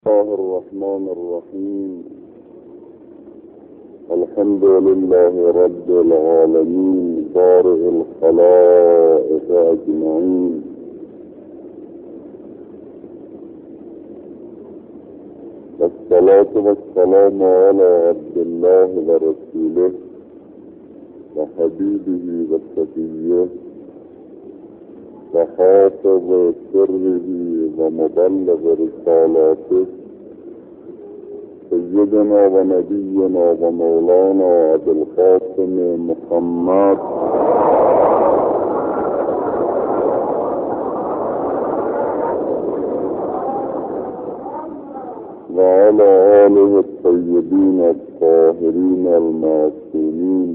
الله الرحمن الرحيم. الحمد لله رب العالمين بارئ الخلائق أجمعين، والصلاة والسلام على عبد الله ورسوله وحبيبه وصفيه وحافظ سره ومبلغ رسالاته سيدنا ونبينا ومولانا أبي القاسم محمد وعلى آله الطيبين الطاهرين المعصومين.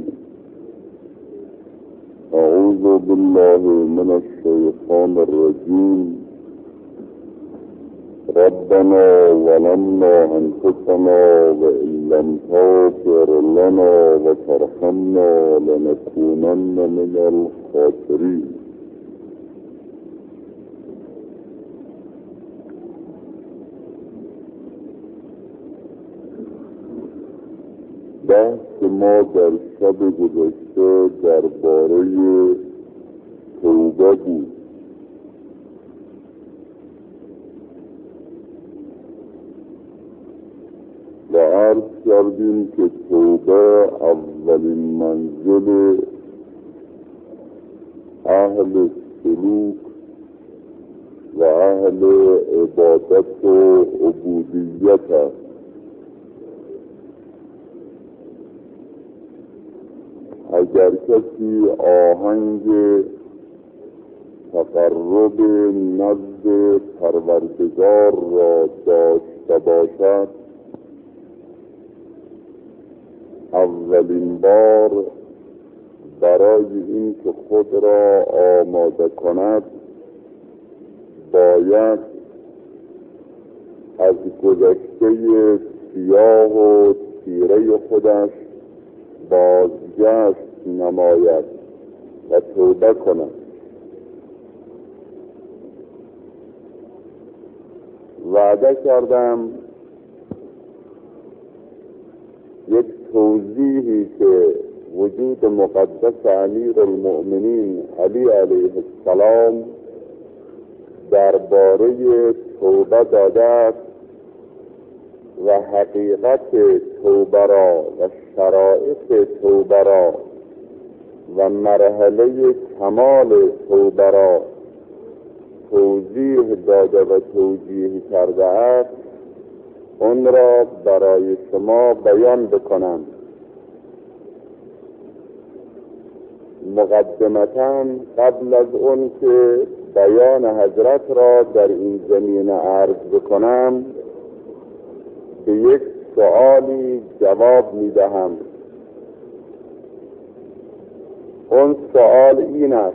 أعوذ بالله من الشيطان الرجيم. ربنا ظلمنا أنفسنا وإن لم تغفر لنا وترحمنا لنكونن من الخاسرين. بحث ما در شب گذشته درباره توبه بود. و عرض کردیم که توبه اولین منزل اهل سلوک و اهل عبادت و عبودیت است. اگر کسی آهنگ تقرب نزد پروردگار را داشته باشد، اولین بار برای این که خود را آماده کند باید از گذشته سیاه و تیره خودش بازگشت نماید و توبه کند. وعده کردم یک توضیحی که وجود مقدس امیرالمؤمنین علی علیه السلام درباره توبه داده است و حقیقت توبه را و شرایط توبه را و مرحله کمال توبه را توضیح داده و توجیه کرده است. اون را برای شما بیان بکنم. مقدمتاً قبل از اون که بیان حضرت را در این زمینه عرض بکنم، به یک سؤالی جواب میدهم. اون سؤال این است: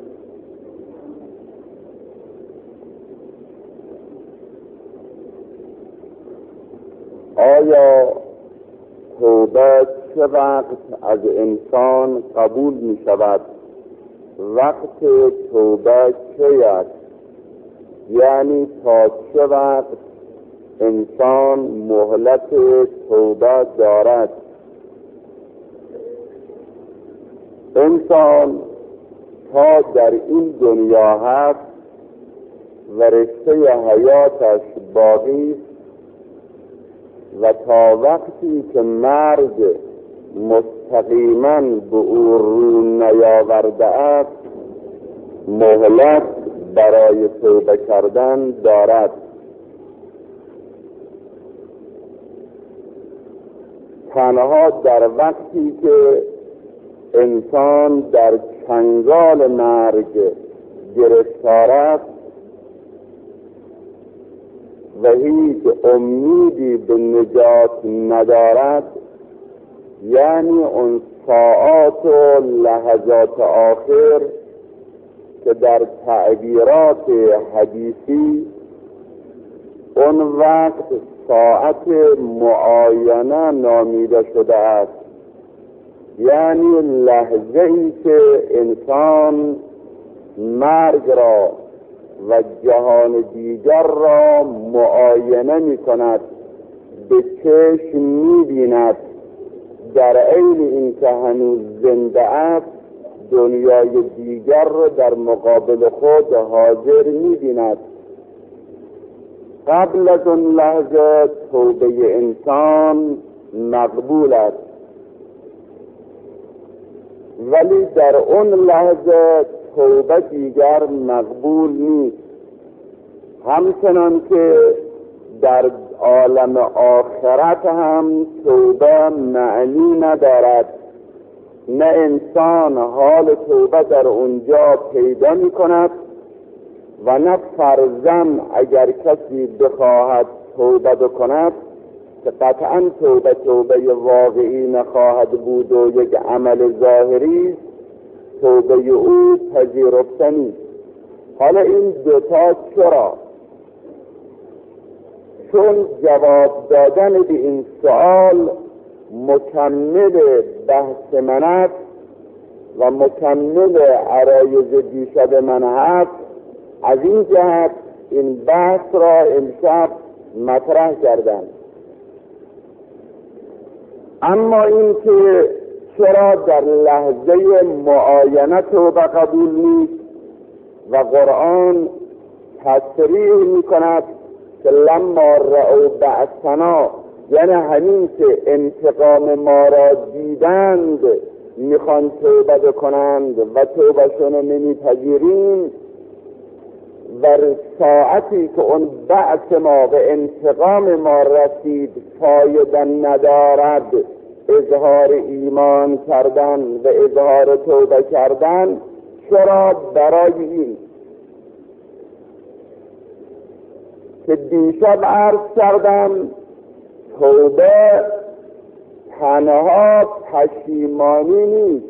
آیا توبه چه وقت از انسان قبول می شود؟ وقت توبه چه است؟ یعنی تا چه وقت انسان مهلت توبه دارد؟ انسان تا در این دنیا هست و رشته حیاتش باقی و تا وقتی که مرگ مستقیما به او رو نیاورده است مهلت برای توبه کردن دارد. تنها در وقتی که انسان در چنگال مرگ گرفتار است و هیچ امیدی به نجات ندارد، یعنی اون ساعات و لحظات آخر که در تعبیرات حدیثی اون وقت ساعت معینه نامیده شده است، یعنی لحظه ای که انسان مرگ را و جهان دیگر را معاینه می کند، به چشم می بیند، در عین اینکه هنوز زنده است دنیای دیگر را در مقابل خود حاضر می بیند. قبل از اون لحظه توبه انسان مقبول است، ولی در اون لحظه توبه دیگر مقبول نیست. همچنان که در عالم آخرت هم توبه معنی ندارد، نه انسان حال توبه در اونجا پیدا می کند و نه فرضاً اگر کسی بخواهد توبه بکند که قطعاً توبه واقعی نخواهد بود و یک عمل ظاهری، توبه او پذیرفته نیست. حالا این دوتا چرا؟ چون جواب دادن به این سوال مکمل بحث من است و مکمل عرایض دیشب من هست. از این جهت این بحث را امشب مطرح کردم. اما این که چرا در لحظه معاینه توبه قبول نیست و قرآن تصریح می کند که لما رأوا بأسنا، یعنی همین که انتقام ما را دیدند میخوان توبه بکنند و توبهشون رو نمیپذیریم، و ساعتی که اون بعث ما و انتقام ما رسید فایده ندارد اظهار ایمان کردن و اظهار توبه کردن. چرا؟ برای این که دیشب عرض کردم توبه تنها پشیمانی نیست،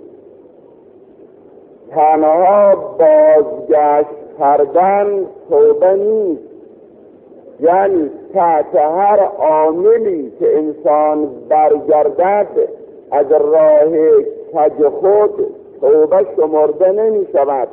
تنها بازگشت کردن توبه نیست. یعنی تحت هر عاملی که انسان برگردد از راه کج خود توبه شمرده نمی شود.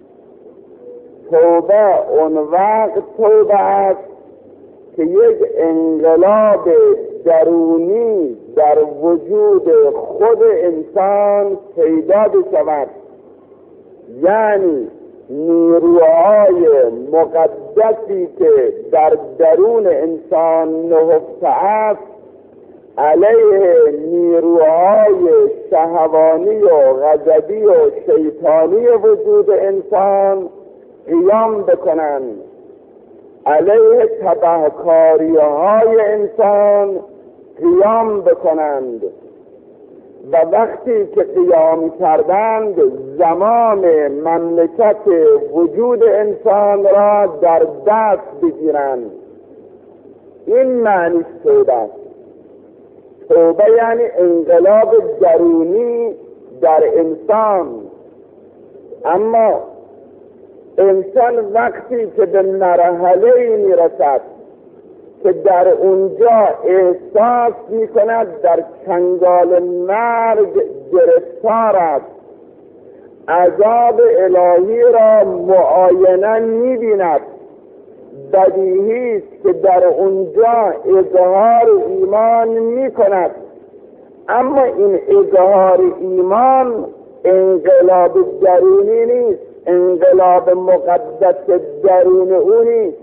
توبه اون وقت توبه است که یک انقلاب درونی در وجود خود انسان پیدا بشود، یعنی نیروهای مقدسی که در درون انسان نهفته است علیه نیروهای شهوانی و غضبی و شیطانی وجود انسان قیام بکنند، علیه تبهکاری‌های انسان قیام بکنند. و وقتی که قیام کردند زمان مملکت وجود انسان را در دست بگیرند. این معنی توبه است. توبه یعنی انقلاب درونی در انسان. اما انسان وقتی که به مرحله میرسد که در اونجا احساس میکند در چنگال مرگ گرفتار است، عذاب الهی را معاینه میبیند، بدیهی است که در اونجا اظهار ایمان میکند. اما این اظهار ایمان انقلاب درونی نیست، انقلاب مقدس درون او نیست.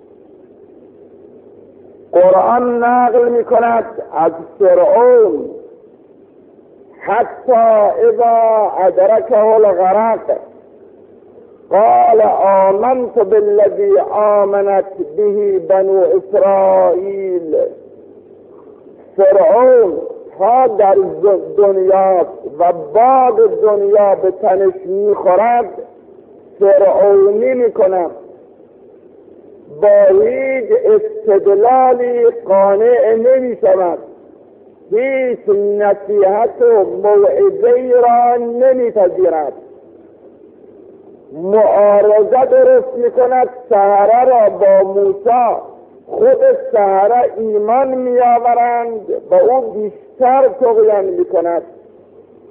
قرآن نقل می کند از فرعون حتی اذا ادرکه الغرق قال آمنت بالذی آمنت به بنو اسرائیل. فرعون تا در دنیا و بعد دنیا به تنش می خورد فرعونی می کند، با هیچ استدلالی قانع نمی شود، هیچ نصیحت و موعظه‌ای را نمی پذیرد، معارضه درست می کند سحره را با موسی. خود سحره ایمان می آورند و او بیشتر طغیان می کند.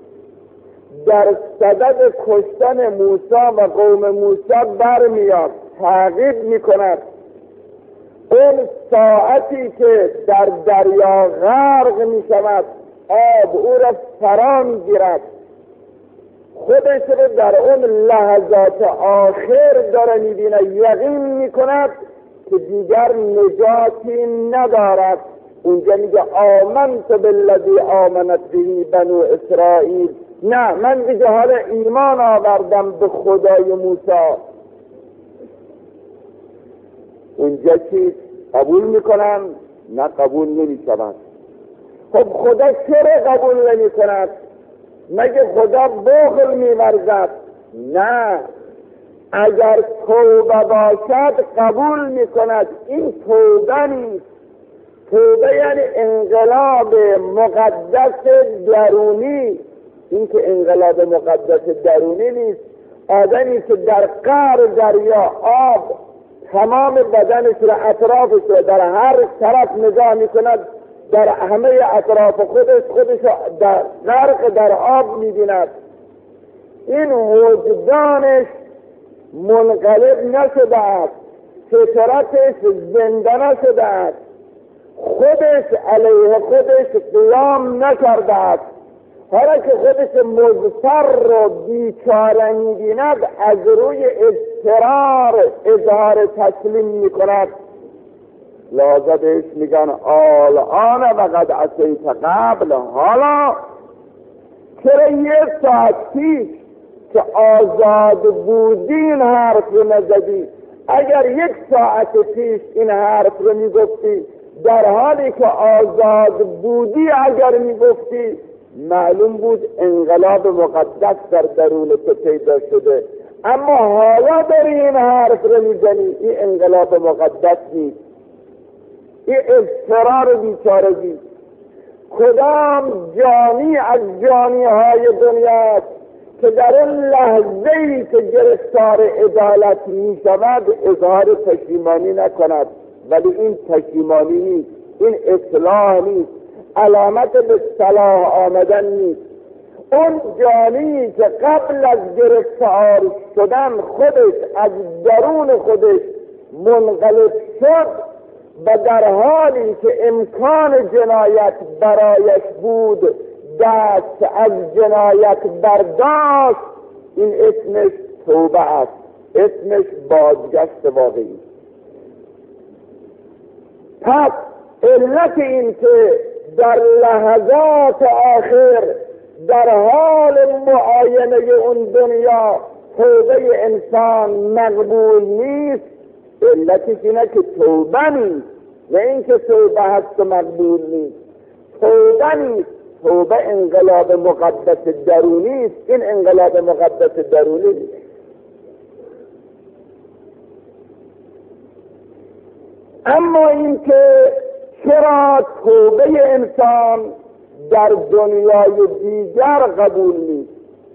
در صدد کشتن موسی و قوم موسی برمیاد. تعقیب می کند. اون ساعتی که در دریا غرق می شود آب او را فرا می گیرد، خودش رو در اون لحظات آخر داره می بینه، یقین می کند که دیگر نجاتی ندارد. اونجا میگه آمنت بالذی آمنت به بنو اسرائیل، نه من دیگه حالا ایمان آوردم به خدای موسی. اونجا چی قبول میکنن؟ نه قبول نمیشوند. خب خدا چرا قبول نمی کند؟ مگه خدا بخل می‌ورزد؟ نه، اگر توبه باشد قبول میکند. این توبه نیست. توبه یعنی انقلاب مقدس درونی. این که انقلاب مقدس درونی نیست. آدمی که در قعر دریا آب تمام بدنش را، اطرافش را در هر طرف نگاه میکند، در همه اطراف خودش در غرق در آب میبیند، این وجدانش منقلب نشده است، فطرتش زنده نشده است، خودش علیه خودش قیام نکرده است. حالا که خودش مضطر و بیچاره میبیند، از روی اضطرار اظهار تسلیم میکند. لازم بهش میگن الان وقد عصیت قبل. حالا چرا یه ساعت پیش که آزاد بودی این حرف رو نزدی؟ اگر یک ساعت پیش این حرف رو میگفتی، در حالی که آزاد بودی اگر میگفتی، معلوم بود انقلاب مقدس در درون تو پیدا شده. اما حالا داری این حرف رو میزنی، این انقلاب مقدس نیست، این اضطرار بیچارگی. کدام جانی از جانی های دنیاست که در اون لحظه‌ای که گرفتار عدالت می شود اظهار پشیمانی نکند؟ ولی این پشیمانی نیست، این اصلاح نیست، علامت به صلاح آمدن نیست. اون جانی که قبل از گرفتار شدن خودش از درون خودش منقلب شد و در حالی که امکان جنایت برایش بود دست از جنایت برداشت، این اسمش توبه است، اسمش بازگشت واقعی. پس علت این که در لحظات آخر در حال معاینه اون دنیا توبه انسان مقبول نیست، علتش اینه که توبه نیست، نه اینکه توبه هست و مقبول نیست. توبه نیست، توبه انقلاب مقدس درونی است، این انقلاب مقدس درونی نیست. اما اینکه چرا توبه انسان در دنیای دیگر قبول نیست؟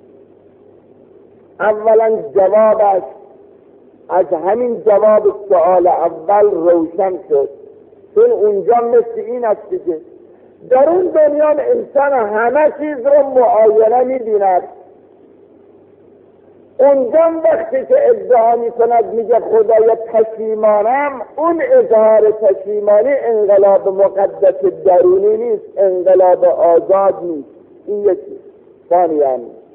اولا جوابش از همین جواب سوال اول روشن شد، چون اونجا مثل این است که در اون دنیا انسان همه چیز رو معاینه می‌بیند. اونجا وقتی که ادعا می‌کند میگه خدایا پشیمانم، اون اظهار پشیمانی انقلاب مقدس درونی نیست، انقلاب آزاد نیست. این یکی. ثانیاً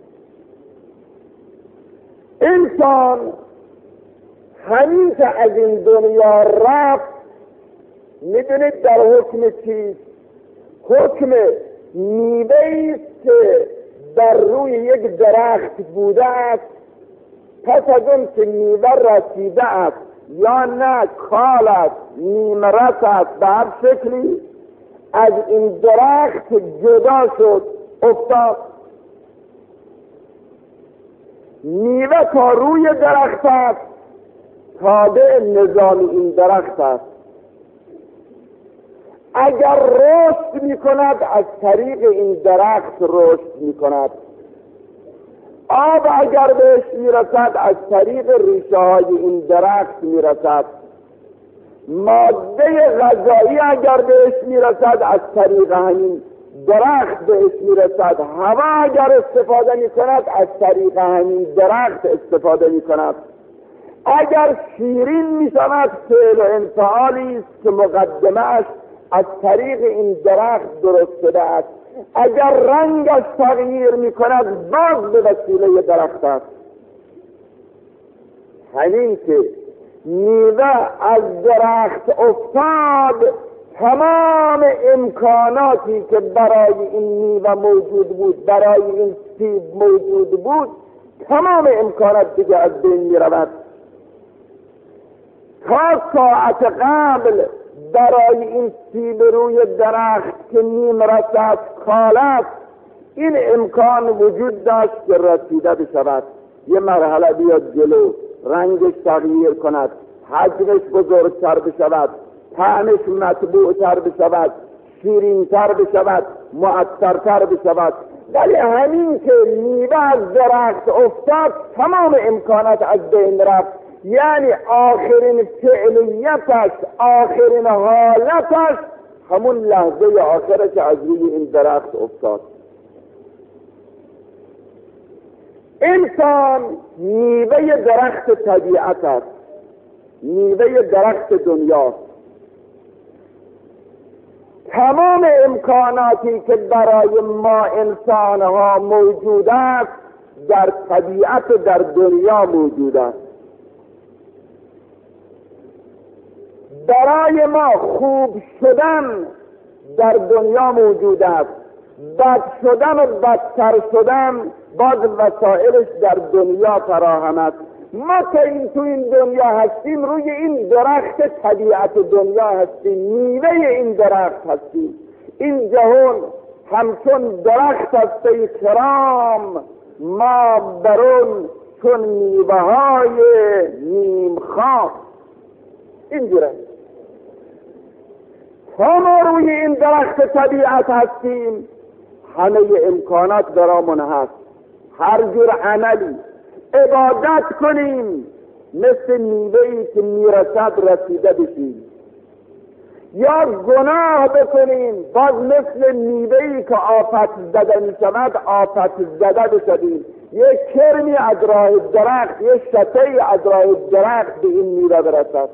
انسان همین که از این دنیا رفت، میدونید در حکم چیست؟ حکم میوه‌ای است که در روی یک درخت بوده است، پس از اون که میوه رسیده است یا نه کال است، نیمه رس است، به هر شکلی از این درخت جدا شد، افتاد. میوه تا روی درخت است، تابع نظام این درخت است. اگر رشد می کند از طریق این درخت رشد می کند. آب اگر بهش می رسد از طریق ریشه های این درخت می رسد. ماده غذایی اگر بهش می رسد از طریق همین درخت بهش می رسد. هوا اگر استفاده می کند از طریق همین درخت استفاده می کند. اگر شیرین می شود فعل و انفعالی است که مقدمه‌اش از طریق این درخت درست شده است. اگر رنگش تغییر می کند باز به وسیله درخت است. همین که میوه از درخت افتاد، تمام امکاناتی که برای این میوه موجود بود، برای این سیب موجود بود، تمام امکانات دیگه از بین می رود. تا ساعت قبل برای این سیب روی درخت که نیم رسد کالت، این امکان وجود داشت که رسیده بشود، یه مرحله بیاد جلو، رنگش تغییر کند، حجمش بزرگتر بشود، طعمش مطبوعتر بشود، شیرینتر بشود، مؤثرتر بشود. ولی همین که میوه از درخت افتاد تمام امکانات از بین رفت. یعنی آخرین فعلیتش، آخرین حالتش همون لحظه آخره که از روی این درخت افتاد. انسان میوه درخت طبیعت است، میوه درخت دنیاست. تمام امکاناتی که برای ما انسانها موجود است در طبیعت و در دنیا موجود است. برای ما خوب شدن در دنیا موجود است، بد شدن و بدتر شدن باز وسایلش در دنیا فراهم است. ما که تو این دنیا هستیم، روی این درخت طبیعت دنیا هستیم، میوه این درخت هستیم. این جهان همچون درخت است ای کرام، ما برون چون میوه های نیم خام. اینجوره تا ما روی این درخت طبیعت هستیم، همه امکانات برامون هست. هر جور عملی عبادت کنیم مثل میوه‌ای که میرسد رسیده بشیم، یا گناه بکنیم باز مثل میوه‌ای که آفت زده میشود آفت زده بشویم. یک کرمی از راه درخت، یک شته‌ای از راه درخت به این میوه برسد.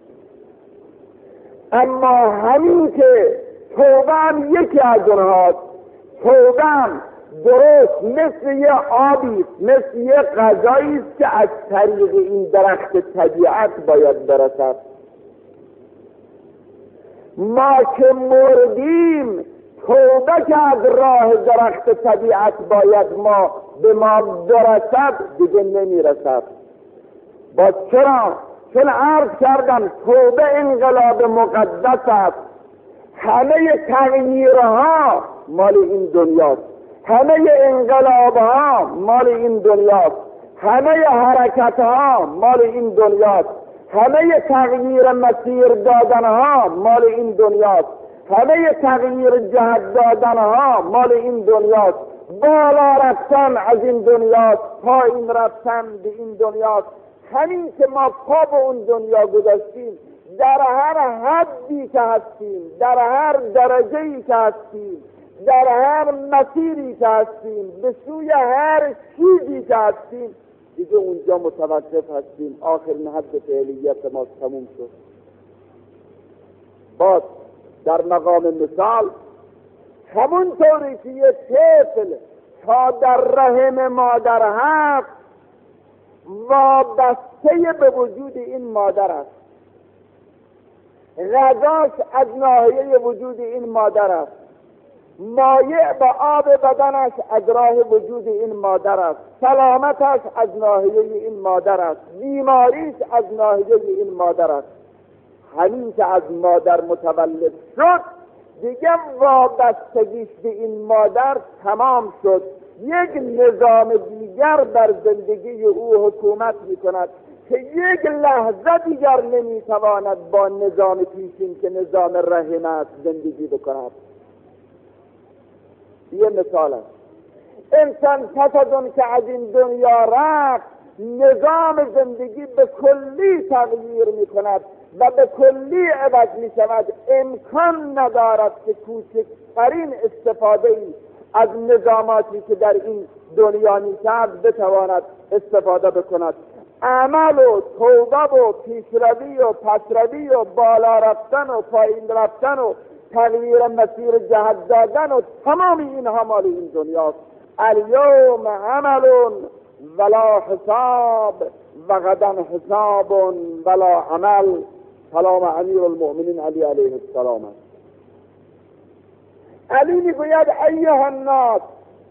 اما همین که توبه هم یکی از اونهاست. توبه هم درست مثل یه آبی، مثل یه غذایی است که از طریق این درخت طبیعت باید برسد. ما که مردیم، توبه که از راه درخت طبیعت باید به ما برسد دیگه نمیرسد. باز چرا؟ چون عرض کردم توبه انقلاب مقدس است. همه تغییرها مال این دنیاست، همه انقلابها مال این دنیاست، همه حرکتها مال این دنیاست، همه تغییر مسیر دادنها مال این دنیاست، همه تغییر جهت دادنها مال این دنیاست. بالا رفتن از این دنیاست، پایین رفتن به این دنیاست. همین که ما پا به اون دنیا گذاشتیم، در هر حدی که هستیم، در هر درجه‌ای که هستیم، در هر مسیری که هستیم، به سوی هر چیزی که هستیم، دیگه اونجا متوقف هستیم. آخرین حد فعلیت ما تموم شد. باز در مقام مثال، همون طوری که یه طفل تا در رحم مادر هست وابسته به وجود این مادر است، غذاش از ناحیه وجود این مادر است، مایع به آب بدنش از راه وجود این مادر است، سلامتش از ناحیه این مادر است، بیماریش از ناحیه این مادر است. همین که از مادر متولد شد دیگه وابستگیش به این مادر تمام شد. یک نظام دیگر بر زندگی او حکومت میکند که یک لحظه دیگر نمیتواند با نظام پیشین که نظام رحم است زندگی بکند. یه مثال است. انسان پس از اون که از این دنیا رفت، نظام زندگی به کلی تغییر میکند و به کلی عوض میشود. امکان ندارد که کوچکترین استفاده ای از نظاماتی که در این دنیا میکرد بتواند استفاده بکند. عمل و توبه و پیشروی و پسروی و بالا رفتن و پایین رفتن و تغییر مسیر جهت دادن و تمام اینها مال این دنیاست. الیوم عمل ولا حساب و غدا حساب ولا عمل. کلام امیر المؤمنین علی علیه السلام است. علی میگوید ایها الناس،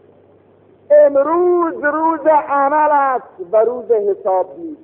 امروز روز عمل است و روز حساب نیست.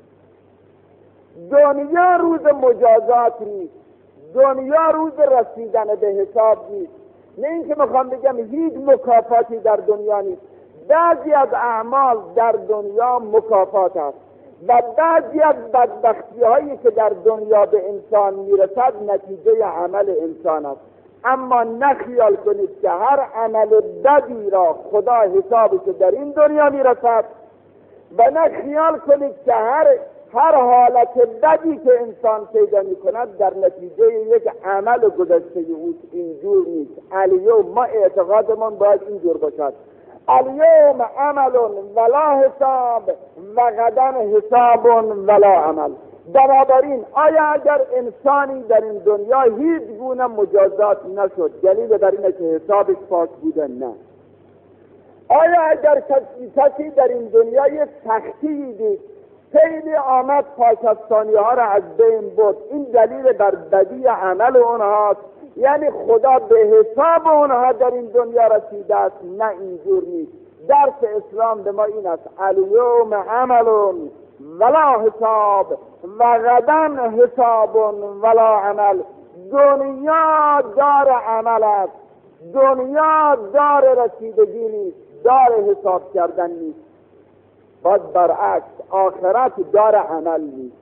دنیا روز مجازات نیست، دنیا روز رسیدن به حساب نیست. نه اینکه میخوام بگم هیچ مکافاتی در دنیا نیست. بعضی از اعمال در دنیا مکافات است و بعضی از بدبختی هایی که در دنیا به انسان میرسد نتیجه عمل انسان است. اما نخیال کنید که هر عمل بدی را خدا حسابش در این دنیا میرسد و نخیال کنید که هر حالت بدی که انسان پیدا میکند در نتیجه یک عمل گذشته اوست. اینجور نیست. الیوم ما اعتقادمون باید اینجور باشد. الیوم عمل ولا حساب و غدا حساب ولا عمل. بنابراین آیا اگر انسانی در این دنیا هیچ گونه مجازات نشد دلیل در اینه که حسابش پاک بوده؟ نه. آیا اگر کسی در این دنیا یک سختی دید خیلی آمد پاکستانی ها را از بین برد، این دلیل بر بدی عمل اونهاست؟ یعنی خدا به حساب اونها در این دنیا رسیده است؟ نه، اینجور نیست. درس اسلام به ما این است: الیوم عمل ولا حساب و غدا حساب ولا عمل. دنیا دار عمل است، دنیا دار رسیدگی نیست، دار حساب کردن نیست. باز برعکس آخرت دار عمل نیست.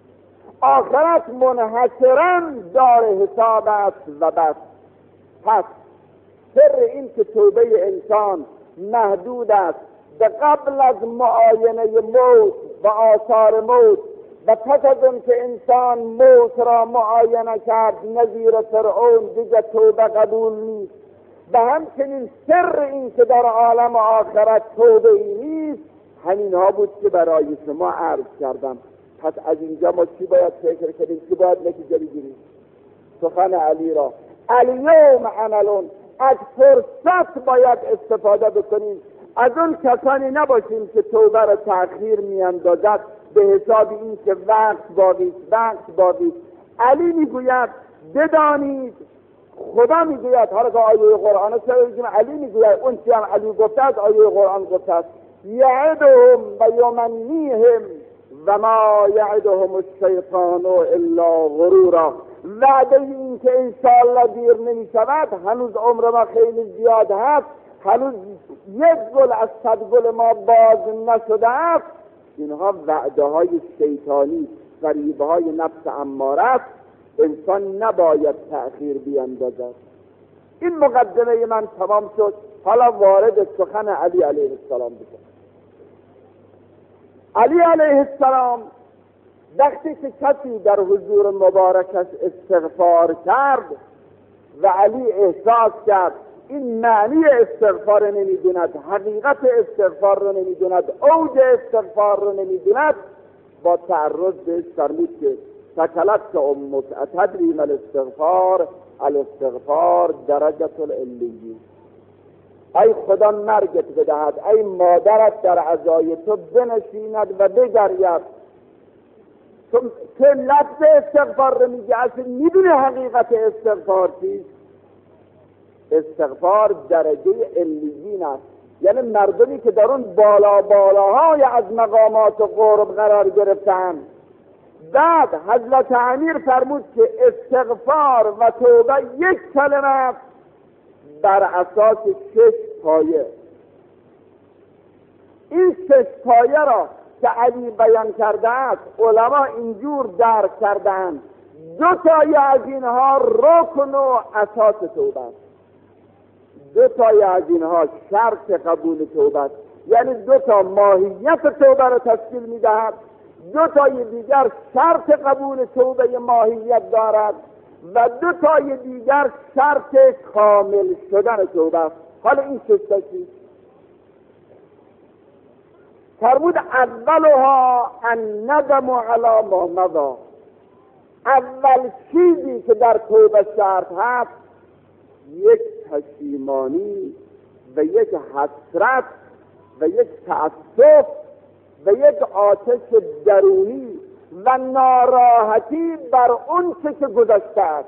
آخرت منحصراً دار حساب است و بس. پس سر این که توبه انسان محدود است به قبل از معاینه موت و آثار موت و پس از اون که انسان موت را معاینه کرد نظیر فرعون دیگه توبه قبول نیست. و همچنین سر این که در عالم آخرت توبه ای نیست همین ها بود که برای شما عرض کردم. پس از اینجا ما چی باید فکر کنیم؟ چی باید نتیجه بگیریم؟ سخن علی را الیوم عملون، از فرصت باید استفاده بکنیم. از اون کسانی نباشیم که توبه را تأخیر میاندازد به حساب این که وقت باقی. علی میگوید بدانید، خدا میگوید، حالا که آیه قرآن است علی میگوید، اون چی هم علی گفته است آیه قرآن گفته است: یعدهم و یمنیهم و ما یعدهم الشیطان الا غرورا. وعده این که انشاءالله دیر نمی شود، هنوز عمر ما خیلی زیاد هست، هنوز یک گل از 100 گل ما باز نشده است، اینها وعده های شیطانی، فریب های نفس اماره است. انسان نباید تأخیر بیاندازد. این مقدمه من تمام شد. حالا وارد سخن علی علیه السلام بشم. علی علیه السلام وقتی که کسی در حضور مبارکش استغفار کرد و علی احساس کرد این معنی استغفار رو نمیدوند، حقیقت استغفار رو نمیدوند، اوج استغفار رو نمیدوند، با تعرض بهش فرمود که سکلت که امک اتدری ما الاستغفار درجة العلیین. ای خدا مرگت بدهد، ای مادرت در عزای تو بنشیند و بگرید. تو لفظ استغفار رو میگه، اصلا میدونی حقیقت استغفار چیست؟ استغفار درجه علیین است، یعنی مردمی که در اون بالاهای از مقامات و قرب قرار گرفتن. بعد حضرت امیر فرمود که استغفار و توبه یک کلمه بر اساس 6 پایه. این 6 پایه را که علی بیان کرده است علما اینجور درک کردند: 2 تای از اینها رکن و اساس توبه است، 2 تای از اینها شرط قبول توبه است، یعنی 2 تا ماهیت توبه را تشکیل میدهد، 2 تای دیگر شرط قبول توبه ماهیت دارد و 2 تای دیگر شرط کامل شدن توبه است. حالا این 6 تا چیست؟ فرمود اولها الندم علی ما مضی. اول چیزی که در توبه شرط هست یک پشیمانی و یک حسرت و یک تأسف و یک آتش درونی و ناراحتی بر اون چه که گذشته است.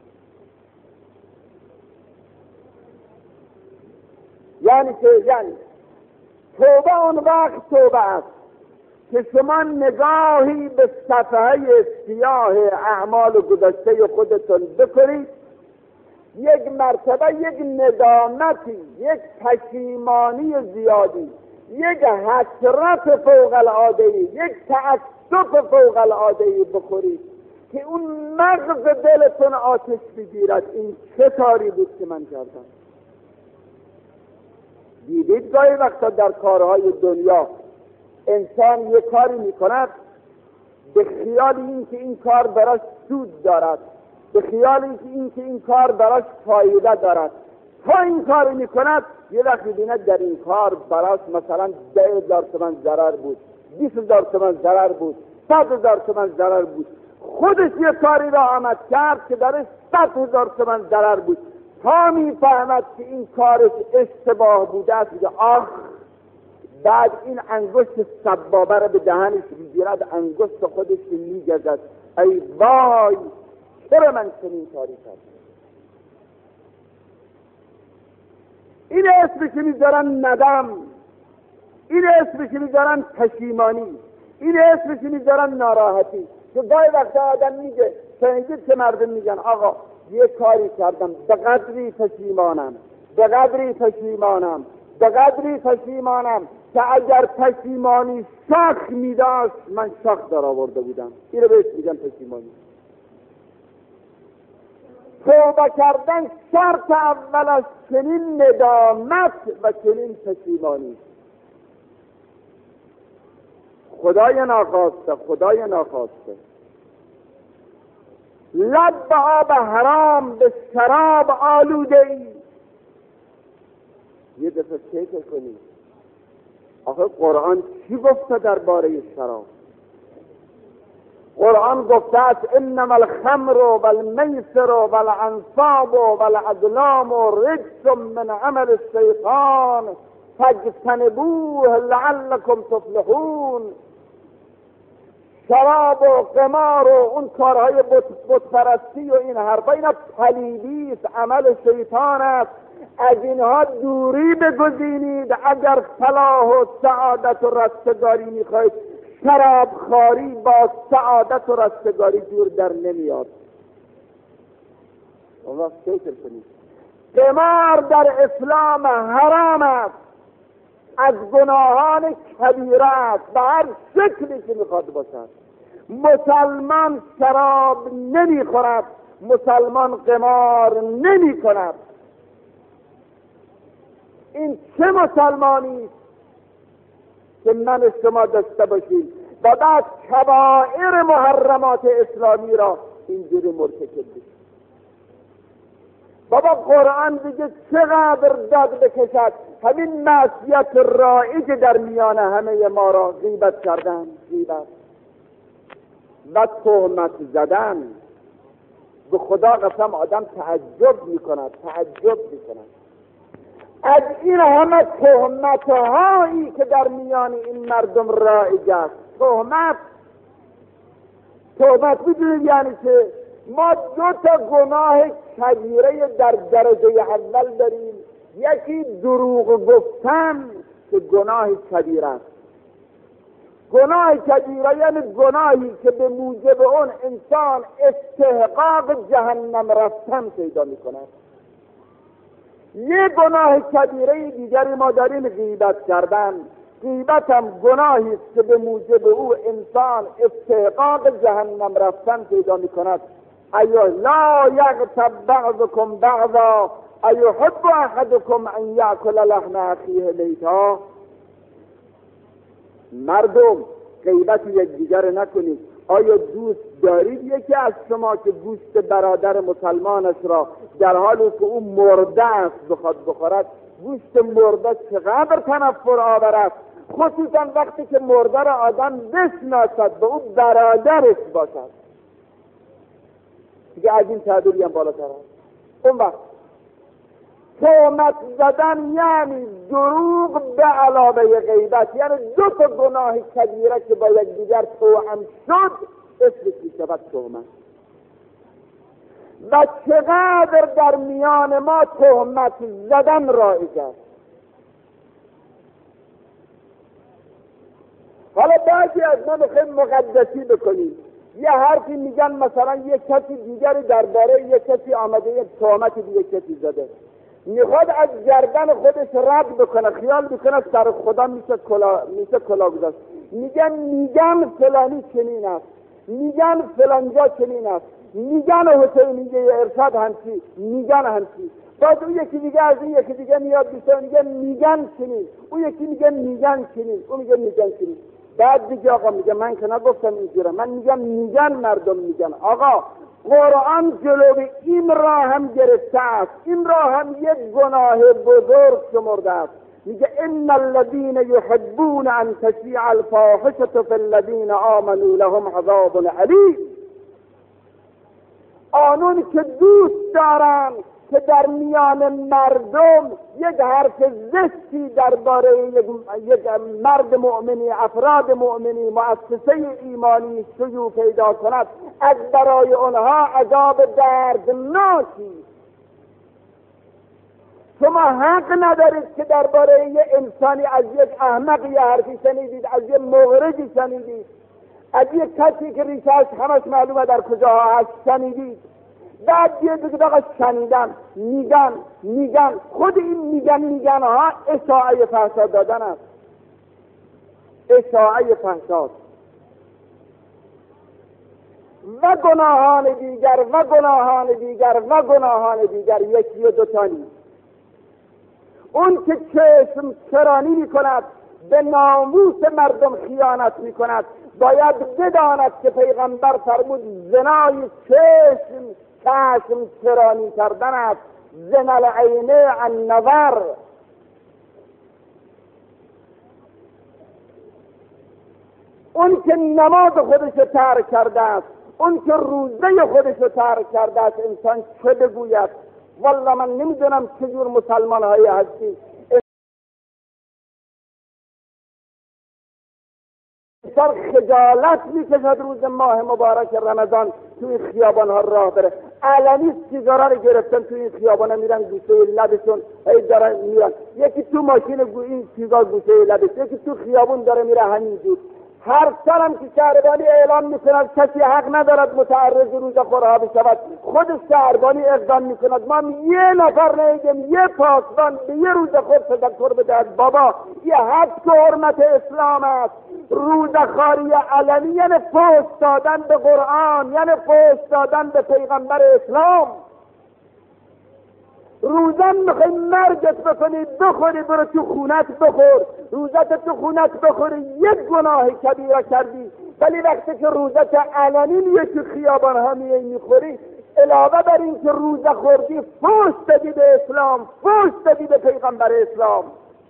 یعنی توبه اون وقت توبه است که شما نگاهی به صفحه سیاه اعمال گذشته خودتون بکنید، یک مرتبه یک ندامتی، یک پشیمانی زیادی، یک حسرت فوق العاده‌ای، یک تأسف فوق العاده‌ای بخورید که اون مغز دلتون آتش بگیرد. این چه کاری بود که من کردم؟ دیدید گاهی وقتا در کارهای دنیا انسان یک کاری میکند به خیال این که این کار براش سود دارد، به خیال این که این کار براش فایده دارد، تا این کار میکند یه وقت میبیند در این کار براش مثلا 10,000 تومان ضرر بود، 20,000 تومان ضرر بود، 100,000 تومان ضرر بود. خودش یه کاری را آمد کرد که درش 100,000 تومان ضرر بود. تا میفهمد که این کارش اشتباه بوده است، آخ، بعد این انگشت سبابه را به دهنش میگیرد، انگشت خودش میگزد، ای وای چرا من چنین کاری کردم. این اسمش میذارن ندم، این اسمش میذارن پشیمانی، این اسمش میذارن ناراحتی. که گاهی وقتا آدم میگه، شنیدید که مردم میگن آقا یه کاری کردم به قدری پشیمانم، به قدری پشیمانم، به قدری پشیمانم که اگر پشیمانی شاخ میداشت من شاخ در آورده بودم. این رو بهش میگن پشیمانی. توبه کردن شرط اول از چنین ندامت و چنین پشیمانی. خدای ناخواسته لب به آب حرام به شراب آلوده ای. یه دفعه فکر کنید آخه قرآن چی گفته درباره شراب؟ قرآن گفته است انما الخمر والمیسر والانصاب والازلام رجس من عمل الشیطان فاجتنبوه لعلکم تفلحون. شراب و قمار و اون کارهای بت پرستی و این حرفا، اینا پلیدی است، عمل شیطان است. از اینها دوری بگزینید اگر فلاح و سعادت و رستگاری میخواید. شراب خواری با سعادت و رستگاری دور در نمیاد. الله فکر کنید. قمار در اسلام حرام است، از گناهان کبیره است به هر شکلی که میخواد باشد. مسلمان شراب نمیخورد، مسلمان قمار نمی کند. این چه مسلمانی است که من شما داشته باشید و بعد کبائر محرمات اسلامی را اینجوری مرتکب بشید؟ بابا قرآن دیگه چقدر داد بکشد. همین معصیت رایج در میان همه ما را غیبت کردن، غیبت و تهمت زدن. به خدا قسم آدم تعجب میکند از این همه تهمت هایی که در میان این مردم رایج است. تهمت میدونید یعنی که ما 2 تا گناه کبیره در درجه اول داریم. یکی دروغ گفتن که گناه کبیره است. گناه کبیره یعنی گناهی که به موجب اون انسان استحقاق جهنم رفتن پیدا میکند. یه گناه کبیره دیگری ما داریم غیبت کردن. غیبت هم گناهی است که به موجب او انسان استحقاق جهنم رفتن پیدا میکند. ایو لا یغتب بعضکم بعضا ایحب احدکم ان یاکل لحم اخیه میتا. مردم غیبت یکدیگر نکنید. آیا دوست دارید یکی از شما که گوشت برادر مسلمانش را در حالی که او مرده است بخواد بخورد؟ گوشت مرده چقدر تنفر آور است. خصوصا وقتی که مرده را آدم بشناسد، به او برادرش باشد، دیگه از این تعدیلی هم بالاتر هست. اون وقت تهمت زدن یعنی دروغ به علاوه غیبت، یعنی دو تا گناه کبیره که با یکدیگر توأم شد اسمش میشود تهمت. و چقدر در میان ما تهمت زدن رایج است. حالا بعضی از ما میخوایم مقدسی بکنیم، یه حرفی میگن مثلا یه کسی دیگری درباره یه کسی آمده یه تهمت دیگه کسی زده، میخواد از گردن خودش رد بکنه، خیال میکنه سر خدا میشه کلا گذاشت. میگن فلانی چنین است، میگن فلانجا چنین است، میگن حسین میگه ارشاد همچی، میگن همچی. بعد اون یکی دیگه از این یکی دیگه میاد میگه میگن چنین، اون یکی میگه میگن چنین، اون میگه میگن چنین. بعد دیگه آقا میگه من که نگفتم اینجوره، من میگم میگن، مردم میگن. آقا قرآن جلوی این راه هم گرفته است، این راه هم یک گناه بزرگ شمرده است. میگه ان الذين يحبون ان تشيع الفاحشه في الذين آمنوا لهم عذاب علیم. آنون که دوست دارن که در میان مردم یک حرف زشتی درباره یک مرد مؤمنی، افراد مؤمنی، مؤسسه ایمانی شیوع پیدا کند، از برای آنها عذاب دردناکی. شما حق ندارید که درباره یک انسانی از یک احمق یه حرفی شنیدید، از یک مغرضی شنیدید، از یک کسی که ریشه‌اش همش معلومه در کجاها هست شنیدید. بعد یه دیگه آقا شنیدم، میگن خود این میگن ها اشاعه فحشا دادن است. اشاعه فحشا و گناهان دیگر و گناهان دیگر و گناهان دیگر، یکی و دوتا نیست. اون که چشم چرانی میکند، به ناموس مردم خیانت میکند، باید بداند که پیغمبر فرمود زنای چشم چرانی کردن است، زنا العین عن نظر. اون که نماز خودش رو ترک کرده است، اون که روزه خودش رو ترک کرده است، انسان چه بگوید؟ والله من نمیدونم چجور مسلمان هایی هستی، انسان خجالت میکشد روز ماه مبارک رمضان توی خیابان ها راه بره. علنی سیگارا رو گرفتن توی این خیابان ها میرن گوشه لبشون هی دارن میرن، یکی تو ماشین این سیگار گوشه لبش، یکی تو خیابون داره میره همینجور. هر سالم که شهربانی اعلان میکند کسی حق ندارد متعرض روزخورها بشود، خود شهربانی اقدام میکند ما یه نفر نیدیم یه پاسبان به یه روزخور تذکر بدهد. بابا یه حد که حرمت اسلام است. روزخواری علنی یعنی فحش دادن به قرآن، یعنی فحش دادن به پیغمبر اسلام. روزن میخوای مرگت بکنی بخوری، برو تو خونت بخور، روزت تو خونت بخوری یک گناه کبیره کردی. ولی وقتی که روزت علنی میه تو خیابان ها میخوری، علاوه بر این که روزه خوردی فحش دادی به اسلام، فحش دادی به پیغمبر اسلام.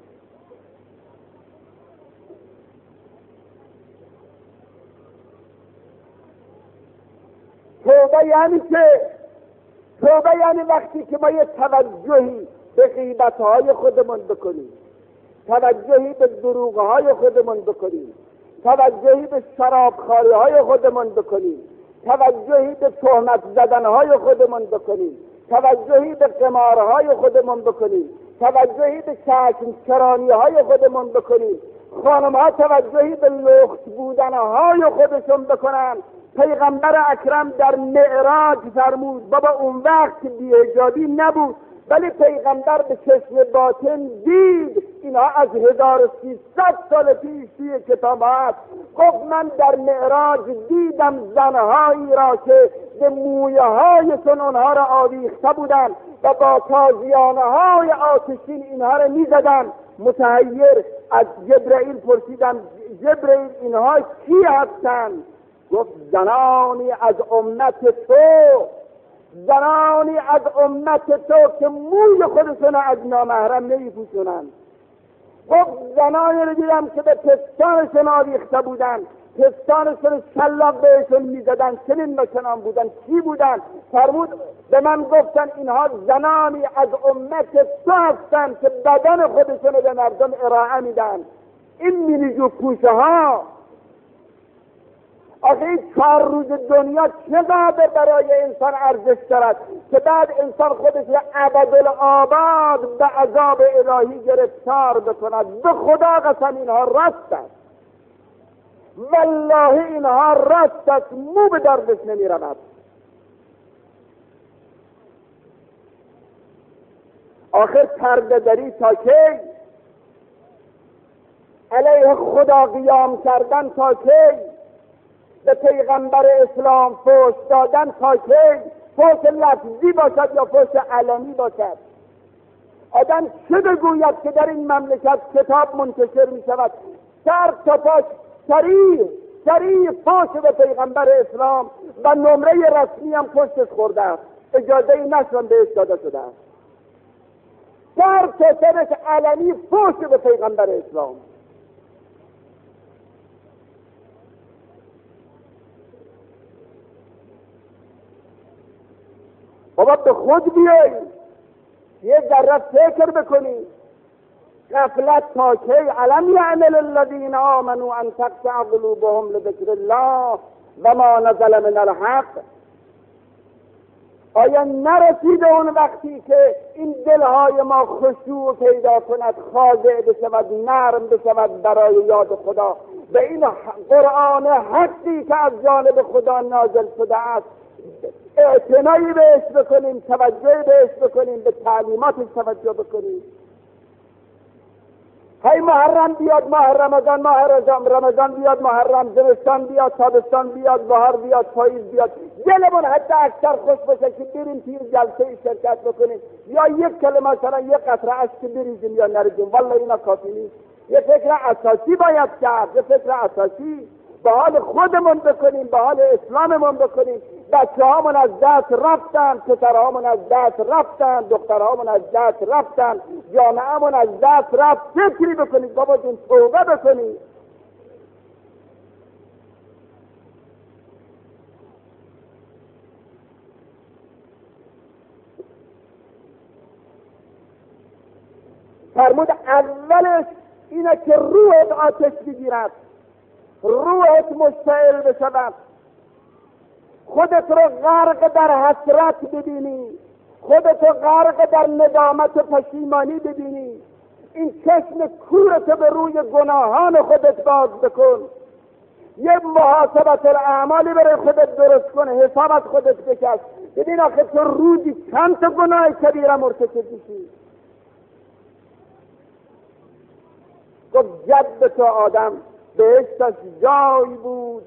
توبه یعنی که توبه یعنی وقتی که ما یه توجهی به غیبت‌های خودمون بکنیم، توجهی به دروغ‌های خودمون بکنیم، توجهی به شرابخوری‌های خودمون بکنیم، توجهی به تهمت زدن‌های خودمون بکنیم، توجهی به قمارهای خودمون بکنیم، توجهی به چشمچرانی‌های خودمون بکنیم. خانم‌ها توجهی به لخت بودن‌های خودشون بکنن. پیغمبر اکرم در معراج فرمود بابا اون وقت بی‌حجابی نبود، ولی پیغمبر به چشم باطن دید. اینا از 1300 سال پیش توی کتاب هست. گفت من در معراج دیدم زنهایی را که به مویه هایشون اونها را آویخته بودن و با تازیانه های آتشین اینها را می زدن. متحیر از جبرئیل پرسیدم جبرئیل اینها کی هستند؟ گفت زنانی از امت تو، زنانی از امت تو که موی خودشون از نامحرم نمیپوشونن. گفت زنانی رو دیدم که به پستانشون آویخته بودن، پستانشون شلاق بهشون میزدن، چنین مکنان بودن. کی بودن؟ فرمود به من گفتن اینها زنانی از امت تو هستن که بدن خودشون رو به مردم ارائه میدن. این مینیجو پوشه ها آخه این 4 روز دنیا چقدر برای انسان ارزش دارد که بعد انسان خودش را ابدالآباد به عذاب الهی گرفتار بکند. به خدا قسم اینها راست است، والله اینها راست است، مو به دردش نمی رود. آخر پرده داری تا کی؟ علیه خدا قیام کردن تا کی؟ به پیغمبر اسلام فحش دادن تا کی؟ فحش لفظی باشد یا فحش علنی باشد. آدم چه بگوید که در این مملکت کتاب منتشر می شود سر تا پاش سریع فحش به پیغمبر اسلام و نمره رسمی هم پشتش خورده است، اجازه نشر بهش داده شده است، سر تا سرش علنی فحش به پیغمبر اسلام. بابا به خود بیایید، یه ذره فکر بکنید. غفلت تا کی؟ الم یعمل الذین آمنوا ان تخشع قلوبهم لذکر الله و ما نزل من الحق. آیا نرسیده اون وقتی که این دلهای ما خشوع پیدا کند، خاضع بشود، نرم بشود برای یاد خدا، به این قرآن حقی که از جانب خدا نازل شده است اعتنایی بهش بکنیم، توجه بهش بکنیم، به تعلیماتش توجه بکنیم. هی محرم بیاد، ماه رمضان، ماه رمضان بیاد، محرم، زمستان بیاد، تابستان بیاد، بهار بیاد، پاییز بیاد، دلمون حتی اکثر خوش باشه که بریم توی جلسه شرکت بکنیم یا یک کلمه مثلا یک قطره اشک بریزیم یا نریزیم. والله اینا کافی نیست. یه فکر اساسی باید کرد، یه فکر اساسی به حال خودمون بکنیم، به حال اسلاممون بکنیم. بچه‌هامون از دست رفتن، پسرهامون از دست رفتن، دخترهامون از دست رفتن، جامعهمون از دست رفت. فکری بکنید بابا جون، توبه بکنید. فرمود اولش اینه که روحت آتش بگیرد، روحت مشتعل بشود، خودت رو غرق در حسرت ببینی، خودت رو غرق در ندامت و پشیمانی ببینی. این چشم کورت به روی گناهان خودت باز بکن، یه محاسبت الاعمالی برای خودت درست کن، حساب از خودت بکش، ببین آخه تو روزی چند تا گناه کبیره مرتکب میشی. گفت جد تو آدم بهشتش جایی بود،